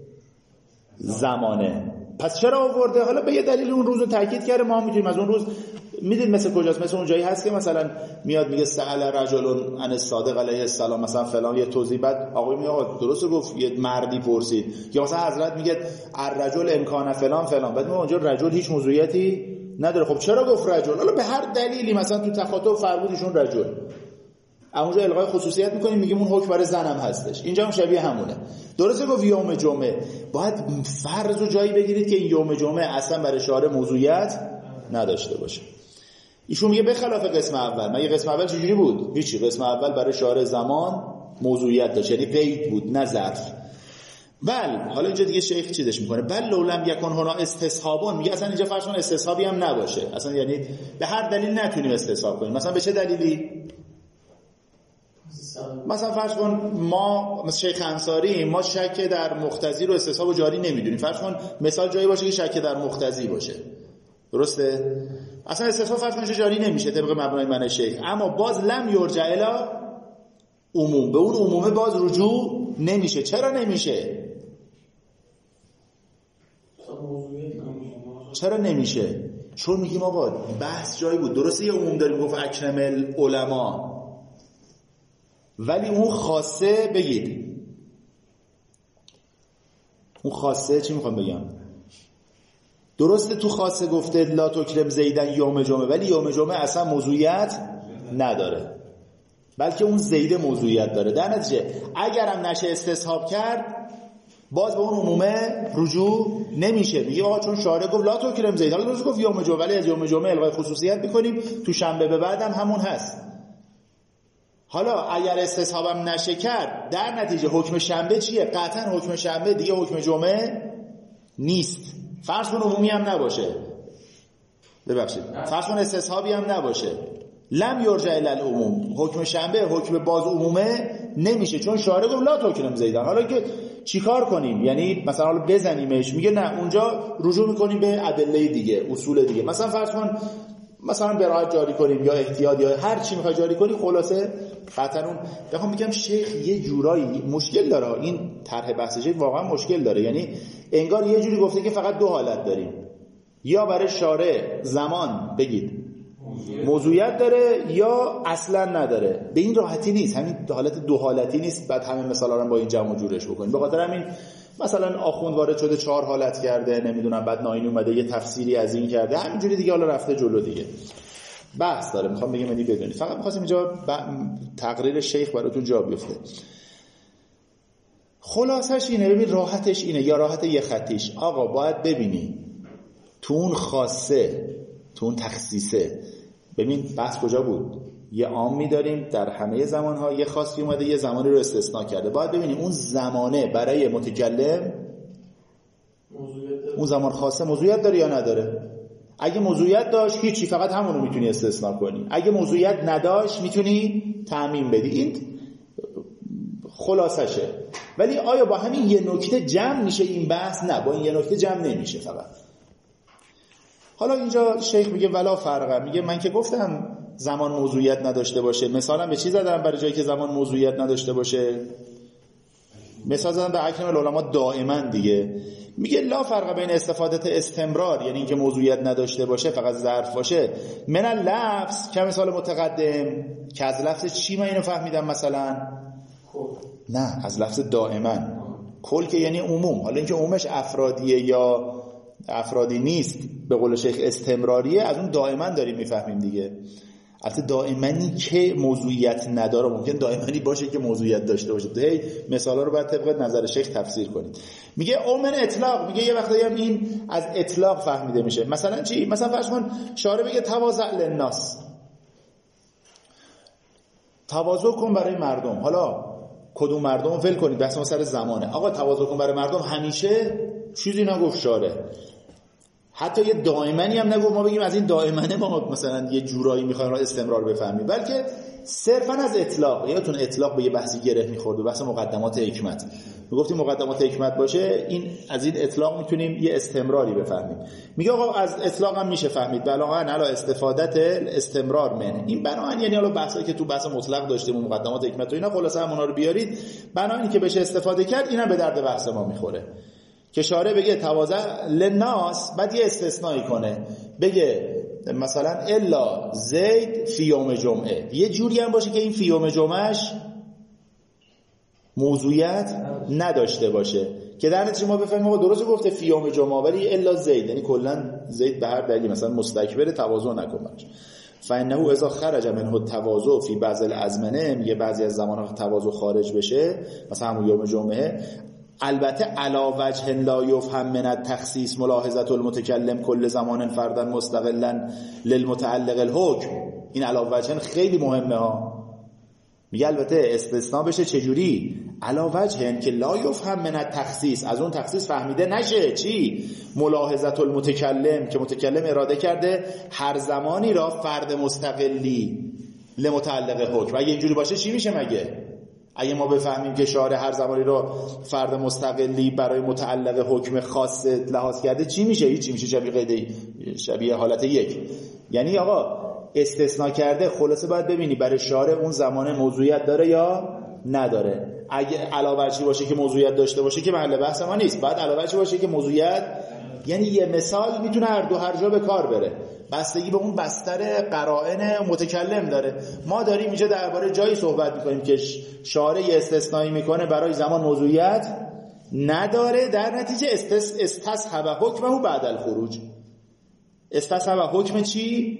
زمانه. پس چرا آورده؟ حالا به یه دلیل اون روز رو تاکید کرده. ما میتونیم از اون روز، میدید مثل کجاست؟ مثل اون جایی هست که مثلا میاد میگه سأل رجل عن الصادق علیه السلام مثلا فلان، یه توضیح، بعد آقای میگه درست گفت یه مردی پرسید، یا مثلا حضرت میگه الرجل امکان فلان فلان، بعد میگه اونجا رجل هیچ موضوعیتی نداره. خب چرا گفت رجل؟ حالا به هر دلیلی، مثلا تو تخاطب فرمودشون رجل، اونجا الغای خصوصیت میکنیم میگیم اون حکم برای زنم هستش، اینجا هم شبیه همونه. درسته گفت یوم جمعه، باید فرض و جایی بگیرید که این یوم جمعه اصلا برای شارع موضوعیت نداشته باشه. ایشون میگه به خلاف قسم اول. مگه قسم اول چجوری بود؟ هیچی. قسم اول برای شارع زمان موضوعیت داشت، یعنی قید بود نه ظرف. بل حالا اینجا دیگه شیخ چیزش میکنه، بل لولم یکن هنا استصحابون، میگه اصلا اینجا فرض کن استصحابی هم نباشه، اصلا یعنی به هر دلیل نتونیم استصحاب کنیم. مثلا به چه دلیلی؟ مثلا فرض کن ما مثلا شیخ انصاری ما شک در مقتضی رو استصحاب و جاری نمیدونیم، فرض کن مثال جایی باشه که شک در مقتضی باشه، درسته؟ اصلا استصحاب فرض کن جاری نمیشه طبق مبنای من شیخ، اما باز لم یرجع الی عموم، به اون عمومه باز رجوع نمیشه. چرا نمیشه؟ چرا نمیشه؟ چون میگیم آقا بحث جایی بود، درسته یه عموم داریم گفت اکرم العلماء، ولی اون خاصه بگید، اون خاصه چی میخوام بگم؟ درسته تو خاصه گفته لا تکرم زیدن یوم جمعه، ولی یوم جمعه اصلا موضوعیت نداره، بلکه اون زیده موضوعیت داره. در نتیجه اگرم نشه استصحاب کرد باز به اون عمومه رجوع نمیشه. میگه آقا چون شارع گفت لا تکرم زیدن، حالا درست گفت یوم جمعه، ولی از یوم جمعه الغای خصوصیت میکنیم، تو شنبه به بعدم همون هست. حالا اگر استصحابم نشه کرد، در نتیجه حکم شنبه چیه؟ قطعا حکم شنبه دیگه حکم جمعه نیست. فرض کن عمومی هم نباشه، ببخشید فرض کن استصحابی هم نباشه، لم یرجع الی العموم، حکم شنبه حکم باز عمومه نمیشه، چون شارع گفت لا تکرم زیدن. حالا که چیکار کنیم؟ یعنی مثلا حالا بزنیمش؟ میگه نه، اونجا رجوع میکنیم به ادله دیگه، اصول دیگه. مثلا فرض کن مثلا برایت جاری کنیم یا احتیاط یا هر چی میخوای جاری کنی، خلاصه قطعا اون بخوام بگم شیخ یه جورایی مشکل داره، این طرح بحث شیخ واقعا مشکل داره. یعنی انگار یه جوری گفته که فقط دو حالت داریم، یا برای شارع زمان بگید موضوعیت داره یا اصلا نداره. به این راحتی نیست، همین حالت دو حالتی نیست بعد همه مثالا رو با این جمع و جورش بکنیم. به خاطر همین مثلا آخوند وارد شده چهار حالت کرده، نمیدونم بعد ناینی اومده یه تفسیری از این کرده، همینجوری دیگه حالا رفته جلو دیگه. بحث داره، میخوام بگم اینی بدونید. فقط می‌خواستم اینجا ب... تقریر شیخ براتون جا بیفته. خلاصش اینه، ببین راحتش اینه یا راحت یه خطیش. آقا باید ببینی تو اون خاصه، تو اون تخصیصه، ببین بحث کجا بود؟ یه عامی داریم در همه زمانها، یه خاصی اومده یه زمانی رو استثناء کرده. باید ببینیم اون زمانه برای متکلم اون زمان خاصه موضوعیت داره یا نداره. اگه موضوعیت داشت هیچی، فقط همون رو میتونی استثناء کنی. اگه موضوعیت نداشت میتونی تعمیم بدی. این خلاصشه. ولی آیا با همین یه نکته جمع میشه این بحث؟ نه، با این یه نکته جمع نمیشه فقط. حالا اینجا شیخ میگه ولا فرقه، میگه من که گفتم زمان موضوعیت نداشته باشه، مثلا به چی زدم برای جایی که زمان موضوعیت نداشته باشه؟ مثال زدم به اکرم العلماء دائما دیگه. میگه لا فرقه بین استفاده استمرار، یعنی اینکه موضوعیت نداشته باشه فقط ظرف باشه، من اللفظ که مثال متقدم، که از لفظ چی من اینو فهمیدم مثلا؟ نه، از لفظ دائما. کل که یعنی عموم. حالا اینکه عمومش افرادیه یا افرادی نیست، به قول شیخ استمراریه، از اون دائما داریم میفهمیم دیگه. البته دائمانی که موضوعیت نداره، ممکن دائمانی باشه که موضوعیت داشته باشه. هی مثالا رو بعد طبق نظر شیخ تفسیر کنید. میگه اومن اطلاق، میگه یه وقتایی هم این از اطلاق فهمیده میشه. مثلا چی؟ مثلا فرض کن شارع بگه تواضع للناس، تواضع کن برای مردم. حالا کدوم مردم ول کنید، بحث ما سر زمانه. آقا تواضع کن برای مردم همیشه چیزی نگفت شارع، حتی یه دائمانی هم نگفت ما بگیم از این دائمانه ما مثلا یه جورایی میخوایم را استمرار بفهمیم، بلکه صرفا از اطلاق. یادتون اطلاق به یه بحثی گره میخورد، بحث مقدمات حکمت. میگفتیم مقدمات حکمت باشه، این از این اطلاق میتونیم یه استمراری بفهمیم. میگه آقا از اطلاق هم میشه فهمید بلاغن علی استفادت استمرار من. این بناهن یعنی حالا بحثایی که تو بحث مطلق داشتیم و مقدمات حکمت و اینا، خلاصه همونا رو بیارید، بناهن که بشه استفاده کرد، اینا به درد بحث ما میخوره. که شارع بگه تواضع للناس، بعد یه استثنایی کنه بگه مثلا الا زید فی یوم جمعه، یه جوری هم باشه که این فی یوم جمعهش موضوعیت نداشته باشه، که در نتیجه ما بفهمیم آقا درست گفته فی یوم جمعه ولی الا زید، یعنی کلا زید به هر دلیلی مثلا مستکبر تواضع نکنه. فانه اذا خرج منه التواضع فی بعض الازمنه، میگه بعضی از زمان‌ها تواضع خارج بشه مثلا همون یوم جمعه، البته علا وجه لا یفهم من التخصیص ملاحظه المتکلم کل زمان فردا مستقلا للمتعلق الحکم. این علا وجه خیلی مهمه ها. میگه البته استثناء بشه چجوری؟ علا وجه که لا یفهم من التخصیص، از اون تخصیص فهمیده نشه چی؟ ملاحظه المتکلم، که متکلم اراده کرده هر زمانی را فرد مستقلی لمتعلق حکم. اگه اینجوری باشه چی میشه مگه؟ اگه ما بفهمیم که شارع هر زمانی رو فرد مستقلی برای متعلق حکم خاص لحاظ کرده چی میشه؟ هیچ چی میشه شبیه قید، شبیه حالت یک. یعنی آقا استثناء کرده، خلاصه باید ببینی برای شارع اون زمان موضوعیت داره یا نداره. اگه علاوه چی باشه که موضوعیت داشته باشه که محل بحث ما نیست، بعد علاوه چی باشه که موضوعیت، یعنی یه مثال میتونه هر دو هر جا به کار بره، بستگی به اون بستر قرائن متکلم داره. ما داریم اینجا درباره جایی صحبت میکنیم که شارع استثنایی میکنه برای زمان موضوعیت نداره، در نتیجه استس استصحب حکمه بعد الخروج. استصحب حکم چی؟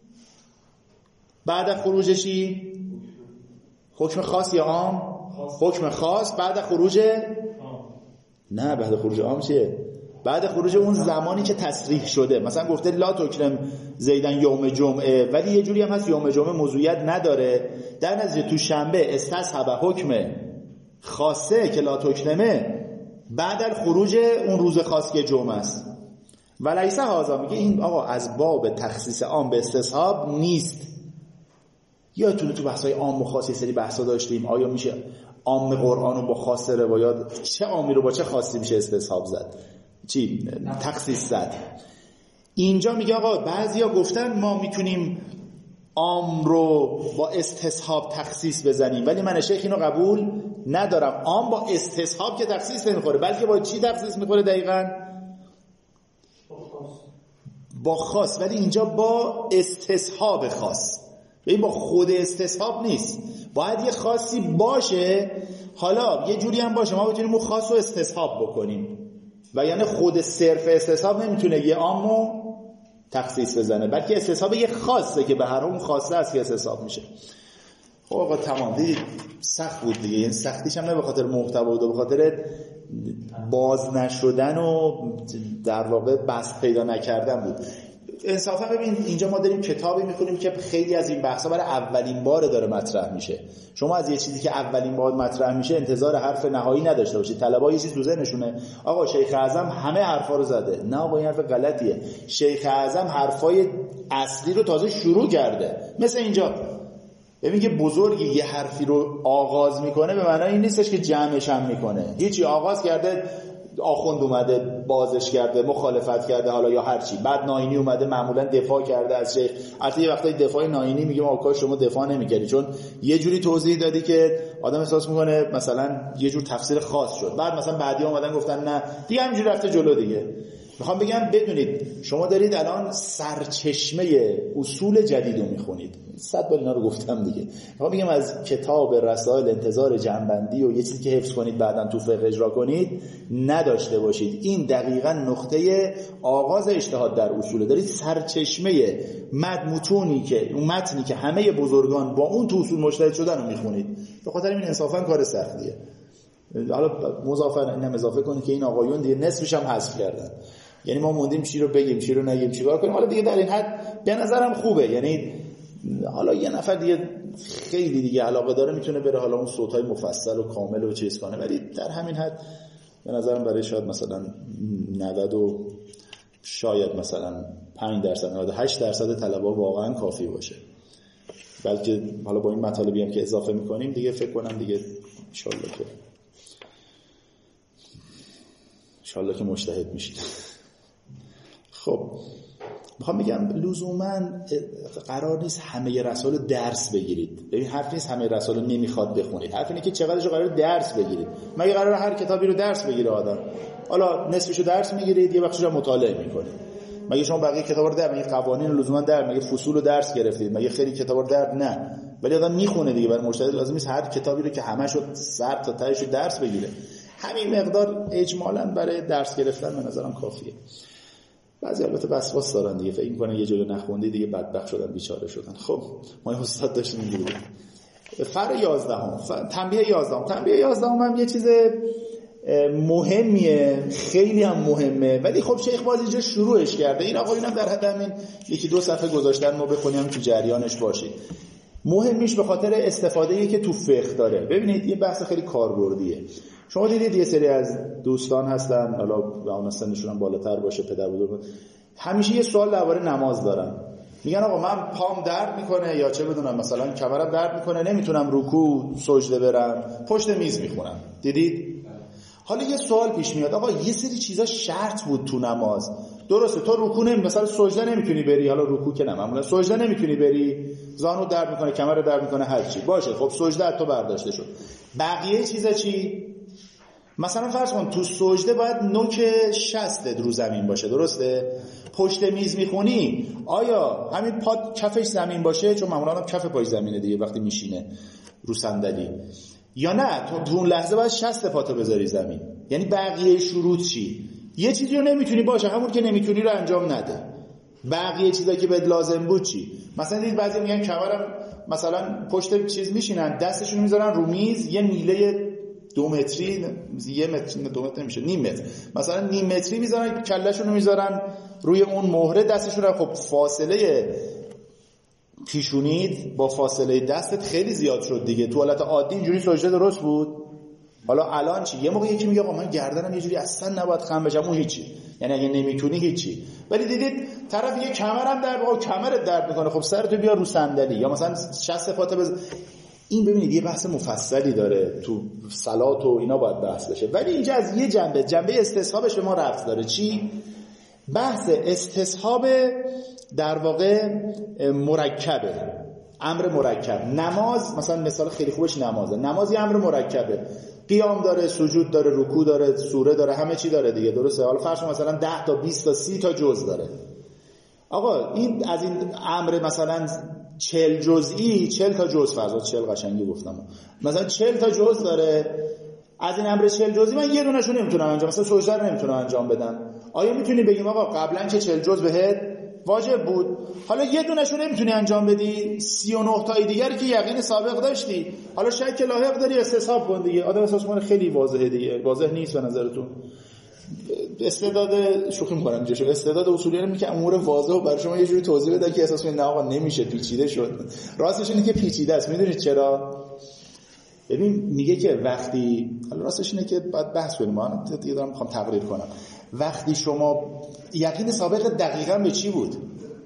بعد خروج چی؟ حکم خاص یا عام؟ حکم خاص بعد خروج، نه بعد خروج عام چیه؟ بعد خروج اون زمانی که تصریح شده. مثلا گفته لا تکرم زیدن یوم جمعه، ولی یه جوری هم هست یوم جمعه موضوعیت نداره، در نتیجه تو شنبه استصحب حکم خاصه که لا تکرمه بعد الخروج اون روز خاص که جمعه است. ولیسه هازا، میگه این آقا از باب تخصیص عام به استصحاب نیست. یادتونه تو بحث‌های عام و خاص یه سری بحثا داشتیم، آیا میشه عام قرآن رو با خاص روایات، چه عامی رو با چه خاصی میشه استصحاب زد، چی تخصیص زد. اینجا میگه آقا بعضیا گفتن ما میتونیم عام رو با استصحاب تخصیص بزنیم، ولی من شیخ اینو قبول ندارم. عام با استصحاب که تخصیص نمیخوره، بلکه با چی تخصیص میخوره دقیقاً؟ با خاص، ولی اینجا با استصحاب خاص، این با خود استصحاب نیست، باید یه خاصی باشه. حالا یه جوری هم باشه ما بتونیم اون خاص رو استصحاب بکنیم، و یعنی خود صرف استصحاب نمیتونه یه عامو تخصیص بزنه، بلکه استصحاب یه خاصه که به هر اون خاصه است که استصحاب میشه. خب آقا تمام، دیدید سخت بود دیگه. این سختیش هم نه به خاطر محتوا بود، به خاطر باز نشدن و در واقع بسط پیدا نکردن بود. انصافا ببین اینجا ما داریم کتابی میخونیم که خیلی از این بحثا برای اولین بار داره مطرح میشه. شما از یه چیزی که اولین بار مطرح میشه انتظار حرف نهایی نداشته باشید. طلبا یه چیز تو ذهنشونه آقا شیخ اعظم همه حرفا رو زده. نه آقا این حرف غلطیه. شیخ اعظم حرفای اصلی رو تازه شروع کرده. مثل اینجا ببین که بزرگی یه حرفی رو آغاز میکنه به معنای این نیستش که جمعش هم میکنه. هیچی آغاز کرده، آخوند اومده بازش کرده، مخالفت کرده حالا یا هر چی، بعد ناینی اومده معمولا دفاع کرده از شیخ. البته یه وقتای دفاع ناینی میگه آقا شما دفاع نمی‌کردی، چون یه جوری توضیح دادی که آدم احساس میکنه مثلا یه جور تفسیر خاص شد. بعد مثلا بعدی اومدن گفتن نه دیگه همینجوری رفته جلو دیگه. میخوام بگم بدونید شما دارید الان سرچشمه اصول جدید رو میخونید. صد بار اینا رو گفتم دیگه. میخوام بگم از کتاب رسائل انتظار جنبندی و یه چیزی که حفظ کنید بعداً تو فقه اجرا کنید نداشته باشید. این دقیقاً نقطه آغاز اجتهاد در اصول. دارید سرچشمه متن متونی که اون متنی که همه بزرگان با اون تو اصول مجتهد شدن رو میخونید. به خاطر این انصافاً کار سختیه. حالا مضافه اینم اضافه کنید که این آقایون دیگه نصفش هم حذف کردن. یعنی ما موندیم چی رو بگیم چی رو نگیم چیکار کنیم. حالا دیگه در این حد به نظرم خوبه. یعنی حالا یه نفر دیگه خیلی دیگه علاقه داره میتونه بره حالا اون صوت‌های مفصل و کامل و چیز کنه، ولی در همین حد به نظرم برای شاید مثلا نود و شاید مثلا پنج درصد نود و هشت درصد طلبا واقعا کافی باشه. بلکه حالا با این مطالبی هم که اضافه میکنیم دیگه فکر کنم دیگه ان شاء الله که ان شاء الله که مجتهد میشید. خب میخوام بگم لزوما قرار نیست همه رسائل درس بگیرید. ببین حرف نیست همه رسائل نمیخواد بخونید. حرف اینه که چقدرش قرار درس بگیرید. مگه قرار هر کتابی رو درس بگیره آدم؟ حالا نصفشو درس میگیرید، یه بخشش رو مطالعه میکنید. مگه شما بقیه کتابا رو در، مگه قوانین رو لزوما در، مگه فصول رو درس گرفتید؟ مگه خیلی کتابا رو در نه. ولی آدم میخونه دیگه. برای مجتهد لازم نیست هر کتابی رو که همه‌شو سر تا تهش رو درس بگیره. همین مقدار اجمالاً برای درس گرفتن به نظرم کافیه. بعضی البته وسواس دارن دیگه، فکر می‌کنن یه جلو نخوندی دیگه بدبخت شدن بیچاره شدن. خب ما این استاد داشتیم اینجوری. فرع یازدهم، تنبیه یازدهم. تنبیه یازدهم هم یه چیز مهمیه، خیلی هم مهمه، ولی خب شیخ باز اینجا شروعش کرده. این آقایون هم در حد همین یکی دو صفحه گذاشتن، ما بخونیم تو جریانش باشید. مهمیش به خاطر استفاده‌ای که تو فقه داره. ببینید یه بحث خیلی کاربردیه. شما دیدید یه سری از دوستان هستن، حالا اون سنشون هم بالاتر باشه، پدر بزرگ، همیشه یه سوال درباره نماز دارن. میگن آقا من پام درد میکنه یا چه بدونم مثلا کمرم درد میکنه، نمیتونم رکوع سجده برم، پشت میز میخونم. دیدید؟ حالا یه سوال پیش میاد، آقا یه سری چیزا شرط بود تو نماز، درسته تو رکوع نمی مثلا سجده نمیتونی بری، حالا رکوع که نه معمولا سجده نمیتونی بری، زانو درد میکنه، کمر درد میکنه، هر چی باشه، خب سجده از تو برداشته شد. بقیه چیزا چی؟ مثلا فرض کن تو سجده باید نوک شستت رو زمین باشه، درسته؟ پشت میز میخونی آیا همین پا کفش زمین باشه؟ چون معمولا هم کف پای زمینه دیگه وقتی میشینه رو صندلی، یا نه تو تو اون لحظه باید شست پاتو بذاری زمین؟ یعنی بقیه شروط چی؟ یه چیزی رو نمیتونی باشه، همون که نمیتونی رو انجام نده. بقیه چیزا که بهت لازم بود چی؟ مثلا دید بعضی میگن کمرم مثلا پشت چیز میشینن، دستشون میذارن رو میز، یه میله دو متری، یه متر دو متر نمیشه، نیم متر مثلا نیم متری میذارن، کلهشون رو میذارن روی اون مهره، دستشون رو، خب فاصله پیشونید با فاصله دستت خیلی زیاد شد دیگه. تو حالت عادی اینجوری سجده درست بود؟ حالا الان چی؟ یه موقع یکی میگه آقا من گردنم یه جوری اصلا نباید خم بشم، اون هیچی، یعنی اگه نمیتونی هیچی. ولی دیدید طرف یه کمرم درد میکنه، کمرت درد میکنه، خب سرتو بیار رو صندلی یا مثلا شست پات بز. این ببینید یه بحث مفصلی داره، تو صلات و اینا باید بحث بشه. ولی اینجا از یه جنبه جنبه استصحابش به ما ربط داره. چی؟ بحث استصحاب در واقع مرکبه، امر مرکب. نماز مثلا مثال خیلی خوبش نمازه. نماز یه امر مرکبه، قیام داره، سجود داره، رکوع داره، سوره داره، همه چی داره دیگه، درسته؟ حالا فرض مثلا ده تا بیست تا سی تا جز داره. آقا این از این امر مثلا چهل جزئی، چهل تا جز، فرض چهل قشنگی گفتم، مثلا چهل تا جز داره. از این امر چهل جزئی من یه دونهشو نمیتونم انجام، مثلا سجده رو نمیتونم انجام بدم. آیا میتونی بگیم آقا قبلا که چهل جز بهت واجب بود، حالا یه دونهشو نمیتونی انجام بدی، سی و نه تای دیگری که یقین سابق داشتی، حالا شک لاحق داری، استصحاب کن دیگه. آدم احساس کنه خیلی واضحه دیگه. واضح نیست به نظرتون؟ استعداد شوخی می‌کنم اینجا شو استعداد اصولیه میگه امور واضح و برای شما یه جوری توضیح بده که احساس کنید نه آقا نمیشه، پیچیده شد. راستش اینه که پیچیده است. میدونید چرا؟ ببین میگه که وقتی، حالا راستش اینه که باید بحث کنیم، من دیگه دارم میخوام تقریر کنم. وقتی شما یقین سابق دقیقاً به چی بود؟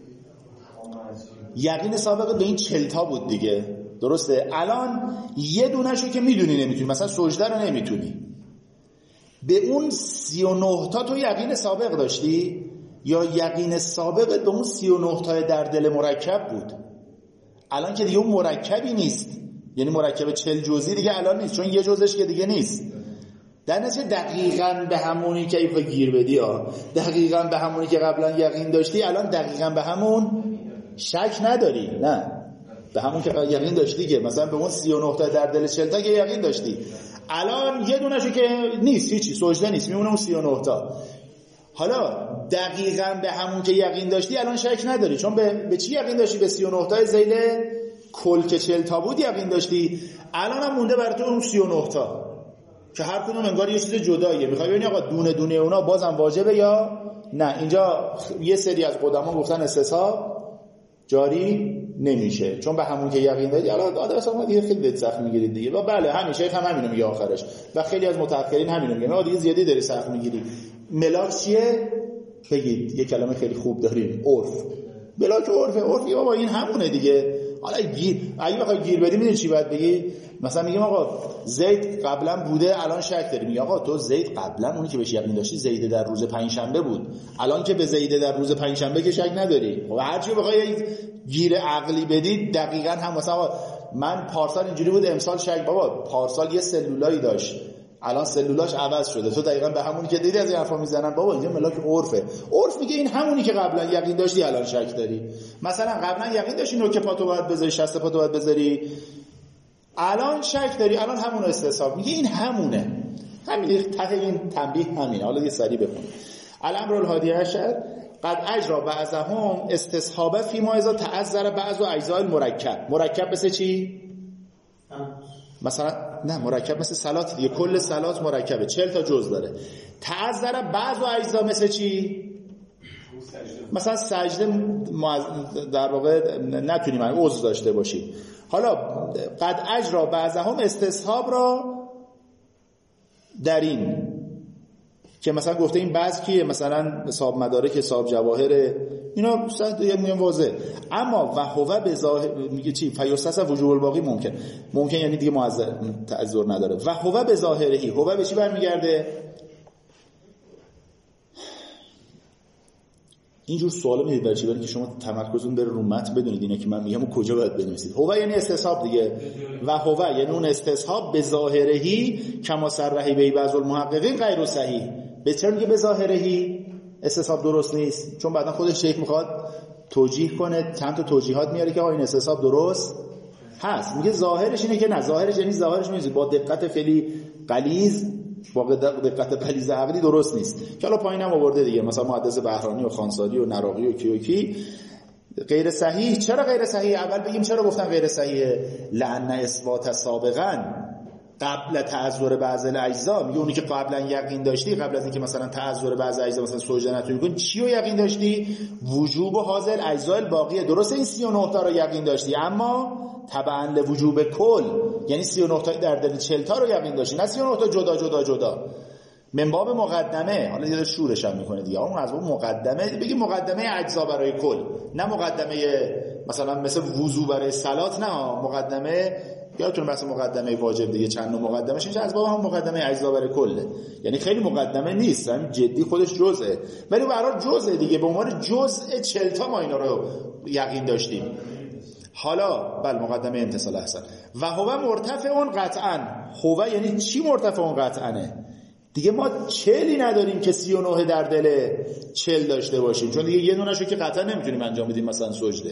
یقین سابق به این چهل تا بود دیگه، درسته؟ الان یه دونهشو که میدونی نمیتونی، مثلا سجده رو نمیتونی، به اون سی و نه تا تو یقین سابق داشتی یا یقین سابقت به اون سی و نه تا در دل مرکب بود؟ الان که دیگه اون مرکبی نیست، یعنی مرکب چهل جزئی دیگه الان نیست، چون یه جزش که دیگه نیست. در نتیجه دقیقاً به همونی که ایفا گیر بدی ها، دقیقاً به همونی که قبلا یقین داشتی الان دقیقاً به همون شک نداری، نه به همون که یقین داشتی که مثلا به اون سی و نه تا در دل چهل تا که یقین داشتی، الان یه دونهشو که نیست، هیچی، سجده نیست، میمونه اون سی و نه تا. حالا دقیقاً به همون که یقین داشتی الان شک نداری، چون به, به چی یقین داشتی؟ به سی و نه تا ذیل کل که چهل تا بود یقین داشتی. الان هم مونده برای تو اون سی و نه تا که هر کدوم انگار یه چیز جداییه. میخوای ببینی آقا دونه دونه اونا بازم واجبه یا نه؟ اینجا یه سری از قدما گفتن استصحاب جاری نمیشه، چون به همون که یقین داری. الان آدم اصلا دیگه خیلی دل سخت میگیرید دیگه. و بله همین شیخ هم همینو میگه آخرش و خیلی از متأخرین همینو میگن، آقا دیگه زیادی داری سخت میگیری. ملاک چیه؟ بگید یه کلمه خیلی خوب داریم، عرف. ملاک عرف، عرف بابا این همونه دیگه. حالا گیر اگه بخوای گیر بدی میدونی چی باید بگی؟ مثلا میگیم آقا زید قبلا بوده الان شک داری. میگه آقا تو زید قبلا اونی که بهش یقین داشتی زید در روز پنجشنبه بود، الان که به زید در روز پنجشنبه که شک نداری. و هر چی بخوای گیر عقلی بدی دقیقاً هم. مثلا من پارسال اینجوری بود امسال شک، بابا پارسال یه سلولایی داشت الان سلولاش عوض شده، تو دقیقاً به همونی که دیدی از این حرفا میزنن. بابا اینجا ملاک عرفه. عرف میگه این همونی که قبلا یقین داشتی الان شک داری. مثلا قبلا یقین داشتی نوک پاتو باید بذاری، شست پاتو باید بذاری، الان شک داری، الان همون استصحاب. میگه این همونه. همین ته این تنبیه همینه. حالا یه سری بخونیم. الامر الهادی عشر قد اجرا بعضهم استصحابه فیما اذا تعذر بعض اجزاء المرکب. مرکب مثل چی؟ مثلا نه مرکب مثل صلات دیگه، کل صلات مرکبه، چهل تا جزء داره. تعذر بعض اجزا مثل چی؟ مثلا سجده در واقع نتونیم عضو داشته باشیم. حالا قد اجرا بعضهم استصحاب را در این که مثلا گفته این بعض کیه، مثلا صاحب مدارک، صاحب جواهر، اینا صد میگم واضح. اما و هو به ظاهر میگه چی؟ فیستس وجوب الباقی ممکن. ممکن یعنی دیگه معذر تعذر نداره. و هو به ظاهرهی، هو به چی برمیگرده؟ اینجور سوالا میدید برای چی؟ برای که شما تمرکزتون بره رو متن بدونید اینا که من میگم و کجا باید بنویسید. هو یعنی استصحاب دیگه، و هو یعنی اون استصحاب به ظاهرهی کما صرحی به بعض المحققین غیر صحیح. به چرا میگه به ظاهرهی استصحاب درست نیست؟ چون بعدا خودش شیخ میخواد توجیه کنه، چند تا توجیهات میاره که آقا این استصحاب درست هست. میگه ظاهرش اینه که نه، ظاهرش یعنی ظاهرش میگه با دقت خیلی غلیظ، با دقت غلیظ عقلی درست نیست. که حالا پایینم آورده دیگه، مثلا محدث بهرانی و خانساری و نراقی و کی و کی غیر صحیح. چرا غیر صحیح؟ اول بگیم چرا گفتن غیر صحیحه. لأن اثبات سابقا قبل تعذر بعض الاجزا، میگه اونی که قبلا یقین داشتی، قبل از اینکه مثلا تعذر بعض اجزا مثلا سجده نتونی کنی، چی رو یقین داشتی؟ وجوب و حاصل اجزاء الباقیه. درسته این سی و نه تا رو یقین داشتی، اما تبعا لوجوب کل، یعنی سی و نه تا در دل چهل تا رو یقین داشتی، نه سی و نه تا جدا جدا جدا. من باب مقدمه، حالا یه شورش هم میکنه دیگه، اون از اون مقدمه بگی مقدمه اجزا برای کل، نه مقدمه مثلا مثل وضو برای صلات، نه مقدمه. یادتون بحث مقدمه واجب دیگه چند نوع مقدمه میشه، از باب هم مقدمه اجزا برای کله، یعنی خیلی مقدمه نیست، همین جدی خودش جزءه، ولی به هر حال جزء دیگه، به عنوان جزء چهل تا ما اینا رو یقین داشتیم. حالا بل مقدمه امتصال احسن. و هو مرتفع اون قطعا. هو یعنی چی مرتفع اون قطعانه؟ دیگه ما چهلی نداریم که سی و نه در دل چهل داشته باشیم، چون دیگه یه دونه‌شو که قطعا نمیتونیم انجام بدیم، مثلا سجده.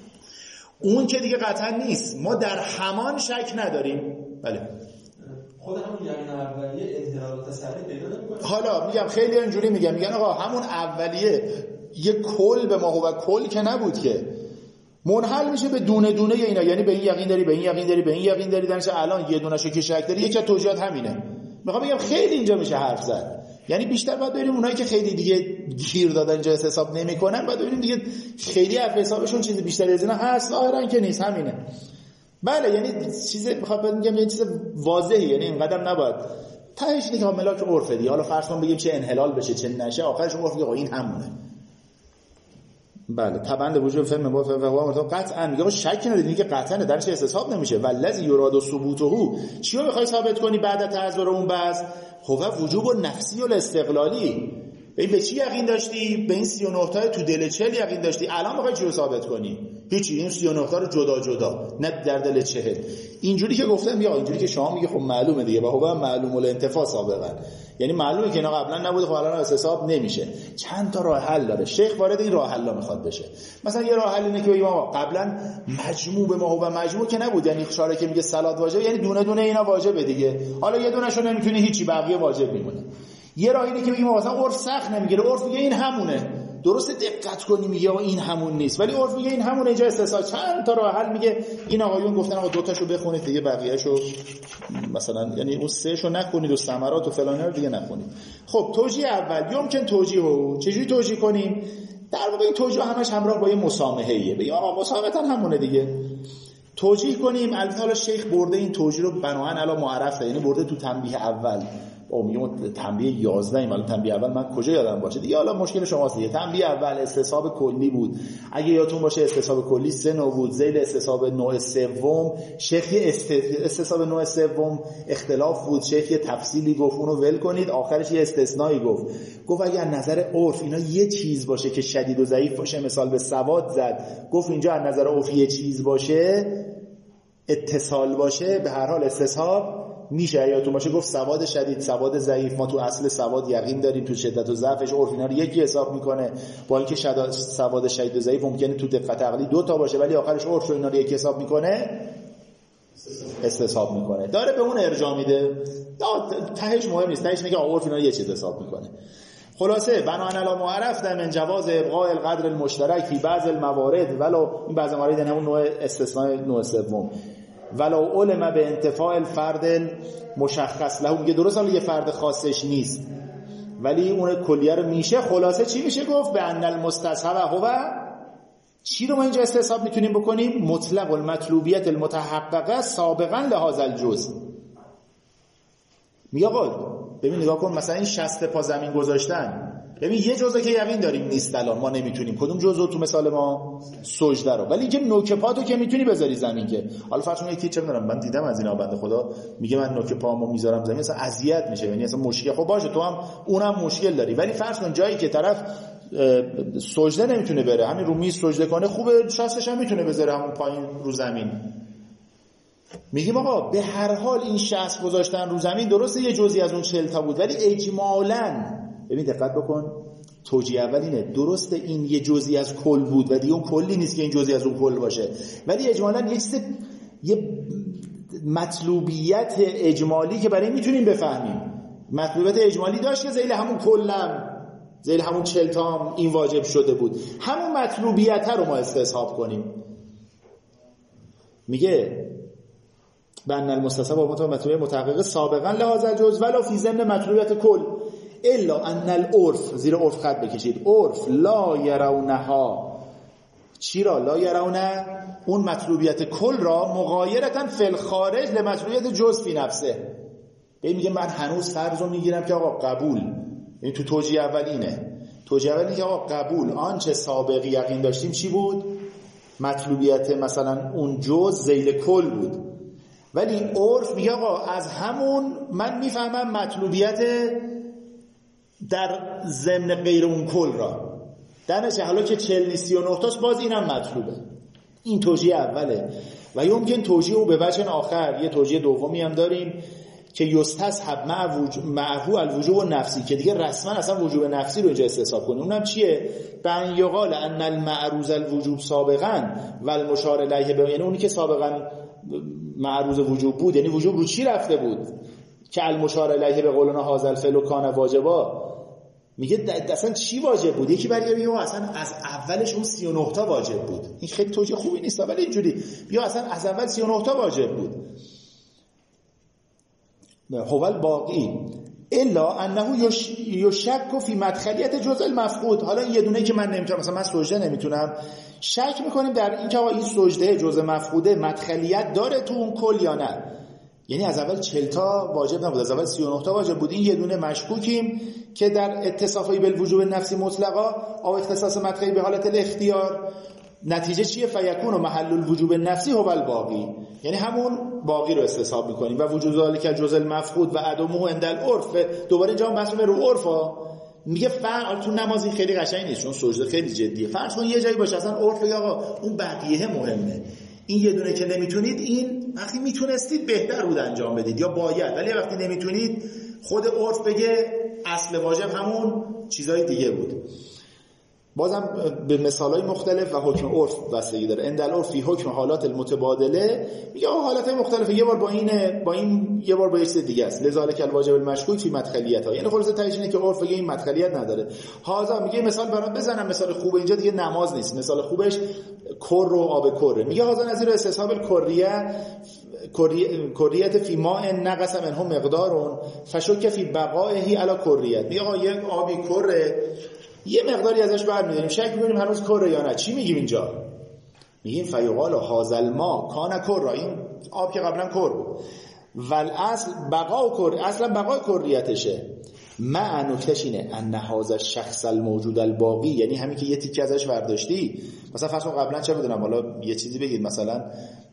اون که دیگه قطعا نیست، ما در همان شک نداریم. بله خود همون یقین اولیه انحلال و تسری پیدا نمی‌کنه. حالا میگم خیلی اینجوری میگم، میگن آقا همون اولیه یه کل به ما هو کل که نبود که، منحل میشه به دونه دونه اینا، یعنی به این یقین داری، به این یقین داری، به این یقین داری، درش الان یه دونه‌شو که شک داری، یکی از توجیهات همینه. میخوام بگم خیلی اینجا میشه حرف زد، یعنی بیشتر باید بریم اونایی که خیلی دیگه گیر دادن اینجا حساب نمیکنن، بعد ببینیم دیگه خیلی حرف حسابشون چیز بیشتری از اینا هست، ظاهرا که نیست، همینه. بله یعنی چیز میخوام بگم یه چیز واضحه، یعنی اینقدر نباید تهش دیگه ملاک عرفه دیگه. حالا فرض کن بگیم چه انحلال بشه چه نشه، آخرش عرف میگه این همونه. بله تبند وجود فهم با فهم و مرتبط قطعا میگه شک ندید که قطعا درش استصحاب نمیشه. والذی یراد ثبوته، چی رو میخوای ثابت کنی بعد از تعذر اون بعض؟ هو وجوب النفسی والاستقلالی. ببین به چی یقین داشتی؟ به این سی و نه تا تو دل چهل یقین داشتی، الان میخوای چی رو ثابت کنی؟ هیچی، این سی و نه تا رو جدا جدا، نه در دل چهل. اینجوری که گفتم یا اینجوری که شما میگه خب معلومه دیگه، و هو معلوم الانتفاع سابقا، یعنی معلومه که اینا قبلا نبوده، خب الان حساب نمیشه. چند تا راه حل داره، شیخ وارد این راه حلا میخواد بشه. مثلا یه راه حل اینه که بگیم آقا قبلا مجموع به ما هو مجموع که نبود، یعنی اشاره که میگه صلات واجب، یعنی دونه دونه اینا واجبه دیگه، حالا یه دونهشو نمیتونی هیچی، بقیه واجب میمونه. یه راه اینه که بگیم مثلا عرف سخت نمیگیره، عرف میگه این همونه، درسته دقت کنی میگه این همون نیست، ولی عرف میگه این همونه. اینجا استثنا چند تا راه حل میگه، این آقایون گفتن آقا دو تاشو بخونید دیگه، بقیه‌شو مثلا یعنی اون سه شو نخونید و ثمرات و فلان رو دیگه نخونید. خب توجیه اول یمکن توجیهو، چجوری توجیه کنیم؟ در واقع این توجیه همش همراه با یه مسامحه‌ایه، بگیم آقا مسامحتاً همونه دیگه. توجیه کنیم البته شیخ برده این توجیه رو بناهن علی معرفه، یعنی برده تو تنبیه اول. او میگم تنبیه یازده ایم، الان تنبیه اول من کجا یادم باشه دیگه، حالا مشکل شماست دیگه. تنبیه اول استصحاب کلی بود، اگه یادتون باشه استصحاب کلی سه نوع بود، ذیل استصحاب نوع سوم شیخ استصحاب نوع سوم اختلاف بود، شیخ تفصیلی گفت اونو ول کنید، آخرش یه استثنایی گفت گفت اگه از نظر عرف اینا یه چیز باشه که شدید و ضعیف باشه، مثال به سواد زد، گفت اینجا از نظر عرف یه چیز باشه اتصال باشه، به هر حال استصحاب میشه. یادتون باشه گفت سواد شدید، سواد ضعیف، ما تو اصل سواد یقین داریم، تو شدت و ضعفش عرف اینا رو یکی حساب میکنه، با اینکه سواد شدید و ضعیف ممکنه تو دقت عقلی دو تا باشه، ولی آخرش عرف اینا رو یکی حساب میکنه. استصحاب میکنه، داره به اون ارجاع میده. تهش مهم نیست، تهش اینه که عرف اینا یه چیز حساب میکنه. خلاصه بناء علی ما عرفنا من جواز ابقاء القدر المشترک فی بعض الموارد ولو، این بعض موارد یعنی اون نوع استثناء نوع سوم، ولو علم به انتفاع الفرد مشخص له، میگه درست حالا یه فرد خاصش نیست ولی اون کلیه رو میشه. خلاصه چی میشه گفت؟ به ان المستصحب هو، چی رو ما اینجا استصحاب میتونیم بکنیم؟ مطلق المطلوبیت المتحققه سابقا لهذا الجزء. میگه آقا ببین نگاه کن، مثلا این شست پا زمین گذاشتن، ببین یه جزء که یقین داریم نیست الان ما نمیتونیم، کدوم جزء تو مثال ما؟ سجده رو. ولی اینکه نوک پاتو که میتونی بذاری زمین، که حالا فرض کن یکی چه میدونم من دیدم از اینا بنده خدا میگه من نوک پامو میذارم زمین اصلا اذیت میشه، یعنی اصلا مشکل. خب باشه تو هم اونم مشکل داری، ولی فرض کن جایی که طرف سجده نمیتونه بره، همین رو میز سجده کنه، خوبه شستش هم میتونه بذاره همون پایین رو زمین. میگیم آقا به هر حال این شست گذاشتن رو زمین درسته یه جزئی از اون چهل تا بود، ولی اجمالاً ببین دقت بکن، توجیه اول اینه درسته این یه جزئی از کل بود و دیگه اون کلی نیست که این جزئی از اون کل باشه، ولی اجمالاً یه چیز، یه مطلوبیت اجمالی که برای میتونیم بفهمیم، مطلوبیت اجمالی داشت که ذیل همون کلم، ذیل همون چهل تا این واجب شده بود، همون مطلوبیت رو ما استصحاب کنیم. میگه بن المستصحب و مطلوبیت متحققه سابقا لهذا الجزء ولو فی ضمن مطلوبیت کل الا ان العرف، زیر عرف خط بکشید، عرف لا یرونها، چی را لا یرونه؟ اون مطلوبیت کل را مغایرتا فی الخارج لمطلوبیت جزء فی نفسه. به میگه من هنوز فرض رو میگیرم که آقا قبول، این تو توجیه اول اینه، توجیه اول اینه که آقا قبول آنچه سابقی یقین داشتیم چی بود؟ مطلوبیت مثلا اون جزء ذیل کل بود، ولی عرف میگه آقا از همون من میفهمم مطلوبیت در ضمن غیر اون کل را، در نتیجه حالا که چهل نیست سی و نه تاست باز اینم مطلوبه. این توجیه اوله. و یمکن توجیه او به وجه آخر، یه توجیه دومی هم داریم که یستصحب معه الوجوب النفسی، که دیگه رسما اصلا وجوب نفسی رو اینجا استصحاب کنیم. اونم چیه؟ بن یقال ان المعروض الوجوب سابقا و المشار الیه به، یعنی اونی که سابقا معروض وجوب بود، یعنی وجوب رو چی رفته بود که المشار الیه به قولنا هذا الفعل کان واجبا. میگه اصلا چی واجب بود؟ یکی برای بیا اصلا از اولش اون سی و نه تا واجب بود. این خیلی توجیه خوبی نیست، ولی اینجوری بیا اصلا از اول سی و نه تا واجب بود. هو الباقی الا انه یشک فی مدخلیت جزء المفقود. حالا این یه دونه که من نمیتونم، مثلا من سجده نمیتونم، شک میکنیم در این که آقا این سجده جزء مفقوده مدخلیت داره تو اون کل یا نه. یعنی از اول چهل تا واجب نبود، از اول سی و نه تا واجب بود. این یه دونه مشکوکیم که در اتصافی بالوجوب نفسی مطلقا او اختصاص مدخلی به حالت الاختیار، نتیجه چیه؟ فیکون و محل الوجوب نفسی هو الباقی، یعنی همون باقی رو استصحاب میکنیم. و وجود ذالک جزء المفقود و عدمه عند العرف. دوباره اینجا بحث رو عرفا میگه فرق تو نماز این خیلی قشنگ نیست، چون سجده خیلی جدیه. فرض کن یه جایی باشه اصلا عرف بگه آقا اون بقیه مهمه، این یه دونه که نمیتونید، این وقتی میتونستید بهتر بود انجام بدید یا باید، ولی وقتی نمیتونید خود عرف بگه اصل واجب همون چیزای دیگه بود. بازم به مثالای مختلف و حکم عرف بستگی داره. اند العرف فی حکم حالات المتبادله، میگه حالات مختلفه، یه بار با اینه با این یه بار با یه چیز دیگه است. لذالک الواجب المشکوک فی مدخلیت‌ها، یعنی خلاصه تهش اینه که عرف بگه این مدخلیت نداره. حاضر میگه مثال برام بزنم، مثال خوبه اینجا دیگه نماز نیست، مثال خوبش کر و آب کره. میگه حاضر نظیر استصحاب الکریه کریت فی ماء نقص منه مقدارون فشک فی بقائه علی کریت. میگه آقا یک آبی کره یه مقداری ازش برمی‌داریم، شک می‌کنیم هنوز کره یا نه. چی میگیم اینجا؟ میگیم فیقال هذا الماء کان کره، این آب که قبلا کر بود، والاصل بقاء کر، اصلا بقای کریتشه. معنی کشینه ان هذا الشخص الموجود الباقی، یعنی همین که یه تیکه ازش برداشتی، مثلا فرض کن قبلا چه بدونم، حالا یه چیزی بگید، مثلا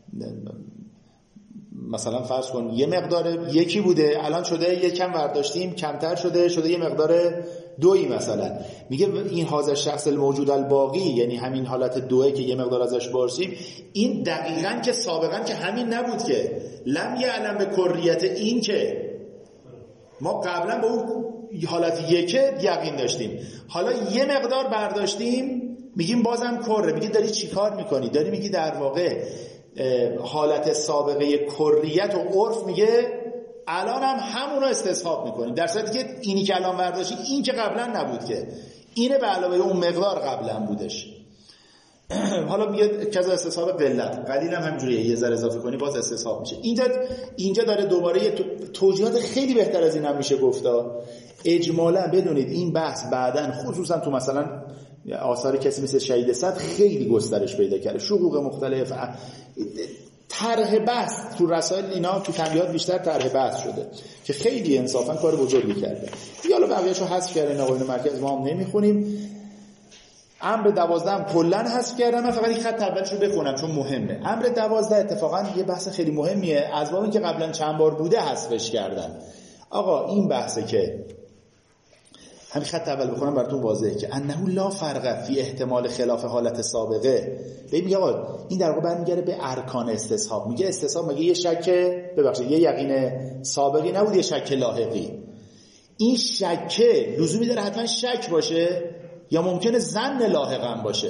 مثلا فرض کن یه مقدار یکی بوده، الان شده یه کم برداشتیم، کمتر شده شده یه مقدار دویی مثلا. میگه این هذا الشخص الموجود الباقی، یعنی همین حالت دوئه که یه مقدار ازش بارسیم، این دقیقاً که سابقاً که همین نبود که لم یعلم به کریت، این که ما قبلا به اون حالت یکه یقین داشتیم، حالا یه مقدار برداشتیم، میگیم بازم کره. میگه داری چی کار میکنی؟ داری میگی در واقع حالت سابقه کریت و عرف میگه الان هم همون رو استصحاب میکنیم، در صورتی که اینی که الان برداشتی این که قبلا نبود، که اینه به علاوه اون مقدار قبلا بودش. حالا بیاد کذا استصحاب قلت، قلیل هم همینجوریه، یه ذره اضافه کنی باز استصحاب میشه. اینجا اینجا داره دوباره یه توضیحات خیلی بهتر از این هم میشه گفتا. اجمالا بدونید این بحث بعدن خصوصا تو مثلا آثار کسی مثل شهید صدر خیلی گسترش پیدا کرده، شقوق مختلف، طرح بحث تو رسائل اینا تو تنبیهات بیشتر طرح بحث شده که خیلی انصافا کار بزرگی کرده. حالا بقیه‌اشو حذف کردن، آقایون مرکز ما هم نمیخونیم. امر دوازده هم کلا حذف کردم، من فقط این خط اولش رو بخونم چون مهمه. امر دوازده اتفاقا یه بحث خیلی مهمیه، از بابی که قبلا چند بار بوده حذفش کردن. آقا این بحثه که همین خط اول بخونم براتون واضحه که انه لا فرق فی احتمال خلاف حالت سابقه. ببین میگه آقا این در واقع برمیگره به ارکان استصحاب. میگه استصحاب مگه یه شک، ببخشید یه یقین سابقی نبود، یه شک لاحقی. این شک لزومی داره حتما شک باشه یا ممکنه ظن لاحق هم باشه؟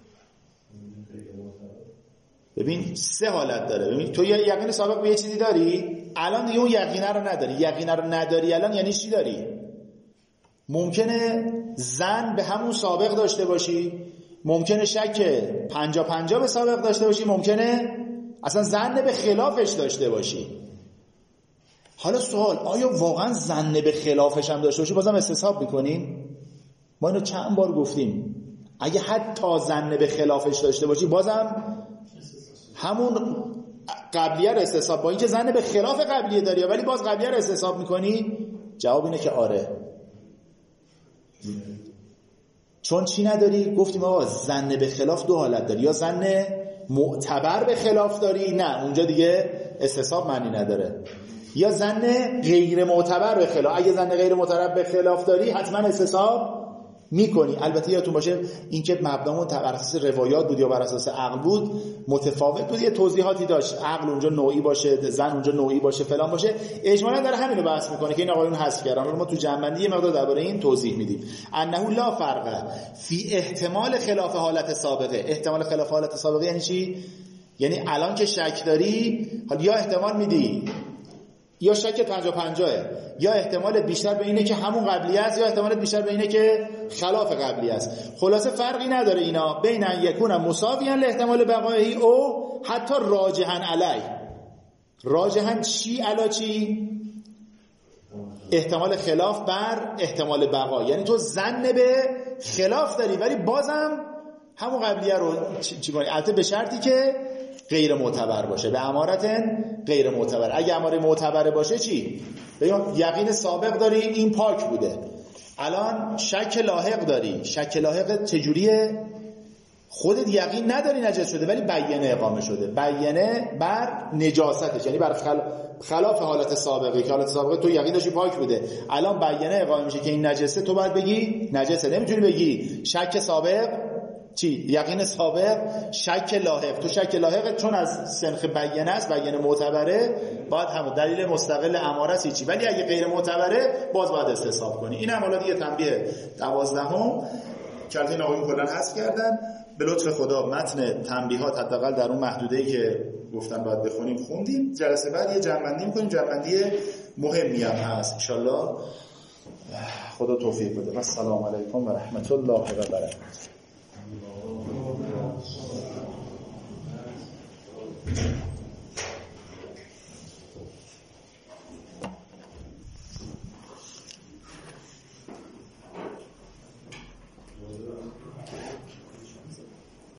ببین سه حالت داره. ببین تو یه یقین سابق به یه چیزی داری، الان دیگه اون یقینه رو نداری. یقینه رو نداری الان یعنی چی داری؟ ممکنه ظن به همون سابق داشته باشی، ممکنه شک پنجا پنجا به سابق داشته باشی، ممکنه اصلا ظن به خلافش داشته باشی. حالا سوال، آیا واقعا ظن به خلافش هم داشته باشی بازم استصحاب میکنیم؟ ما اینو چند بار گفتیم، اگه حتی ظن به خلافش داشته باشی بازم همون قبلیه رو استصحاب، با اینکه ظن به خلاف قبلیه داری ولی باز قبلیه رو استصحاب میکنی؟ جواب اینه که آره. چون چی نداری؟ گفتیم آقا ظن به خلاف دو حالت داری، یا ظن معتبر به خلاف داری، نه اونجا دیگه استصحاب معنی نداره، یا ظن غیر معتبر به خلاف. اگه ظن غیر معتبر به خلاف داری حتما استصحاب میکنی. البته یادتون باشه این که مبنامون بر اساس روایات بود یا بر اساس عقل بود متفاوت بود، یه توضیحاتی داشت، عقل اونجا نوعی باشه، ظن اونجا نوعی باشه، فلان باشه. اجمالا داره همین رو بحث میکنه که این آقایون حذف کردن. ما تو جنبندی یه مقدار درباره این توضیح میدیم. انه لا فرق فی احتمال خلاف حالت سابقه. احتمال خلاف حالت سابقه یعنی چی؟ یعنی الان که شک داری، حالا یا احتمال میدی یا شک پنجا پنجاه، یا احتمال بیشتر به اینه که همون قبلیه است، یا احتمال بیشتر به اینه که خلاف قبلی است. خلاصه فرقی نداره اینا بین ان یکون مساویا لاحتمال بقایه او حتی راجحا علی. راجحا چی علی چی؟ احتمال خلاف بر احتمال بقا. یعنی تو ظن به خلاف داری ولی بازم همون قبلیه رو چی کنی؟ البته به شرطی که غیر معتبر باشه، به امارت غیر معتبر. اگه اماره معتبر باشه چی؟ ببین یقین سابق داری این پاک بوده، الان شک لاحق داری. شک لاحق چجوریه؟ خودت یقین نداری نجس شده ولی بیانه اقامه شده، بیانه بر نجاستش، یعنی بر خل... خلاف حالت سابقه که حالت سابقه تو یقین داشتی پاک بوده، الان بیانه اقامه میشه که این نجسه، تو باید بگی نجسه. نمیتونی بگی شک سابق چی؟ یقین سابق شک لاحق. تو شک لاحق چون از سنخ بیانه است، بیانه معتبره، باید همون دلیل مستقل اماره است چی. ولی اگه غیر معتبره باز باید استصحاب کنی. این هم حالا دیگه تنبیه دوازدهم که البته این آقایون کلا حذف کردن. به لطف خدا متن تنبیهات حداقل در اون محدوده‌ای که گفتن باید بخونیم خوندیم. جلسه بعد یه جمع‌بندی می‌کنیم، جمع‌بندی مهمی هم هست ان شاءالله. خدا توفیق بده. السلام علیکم و رحمت الله و برکاته.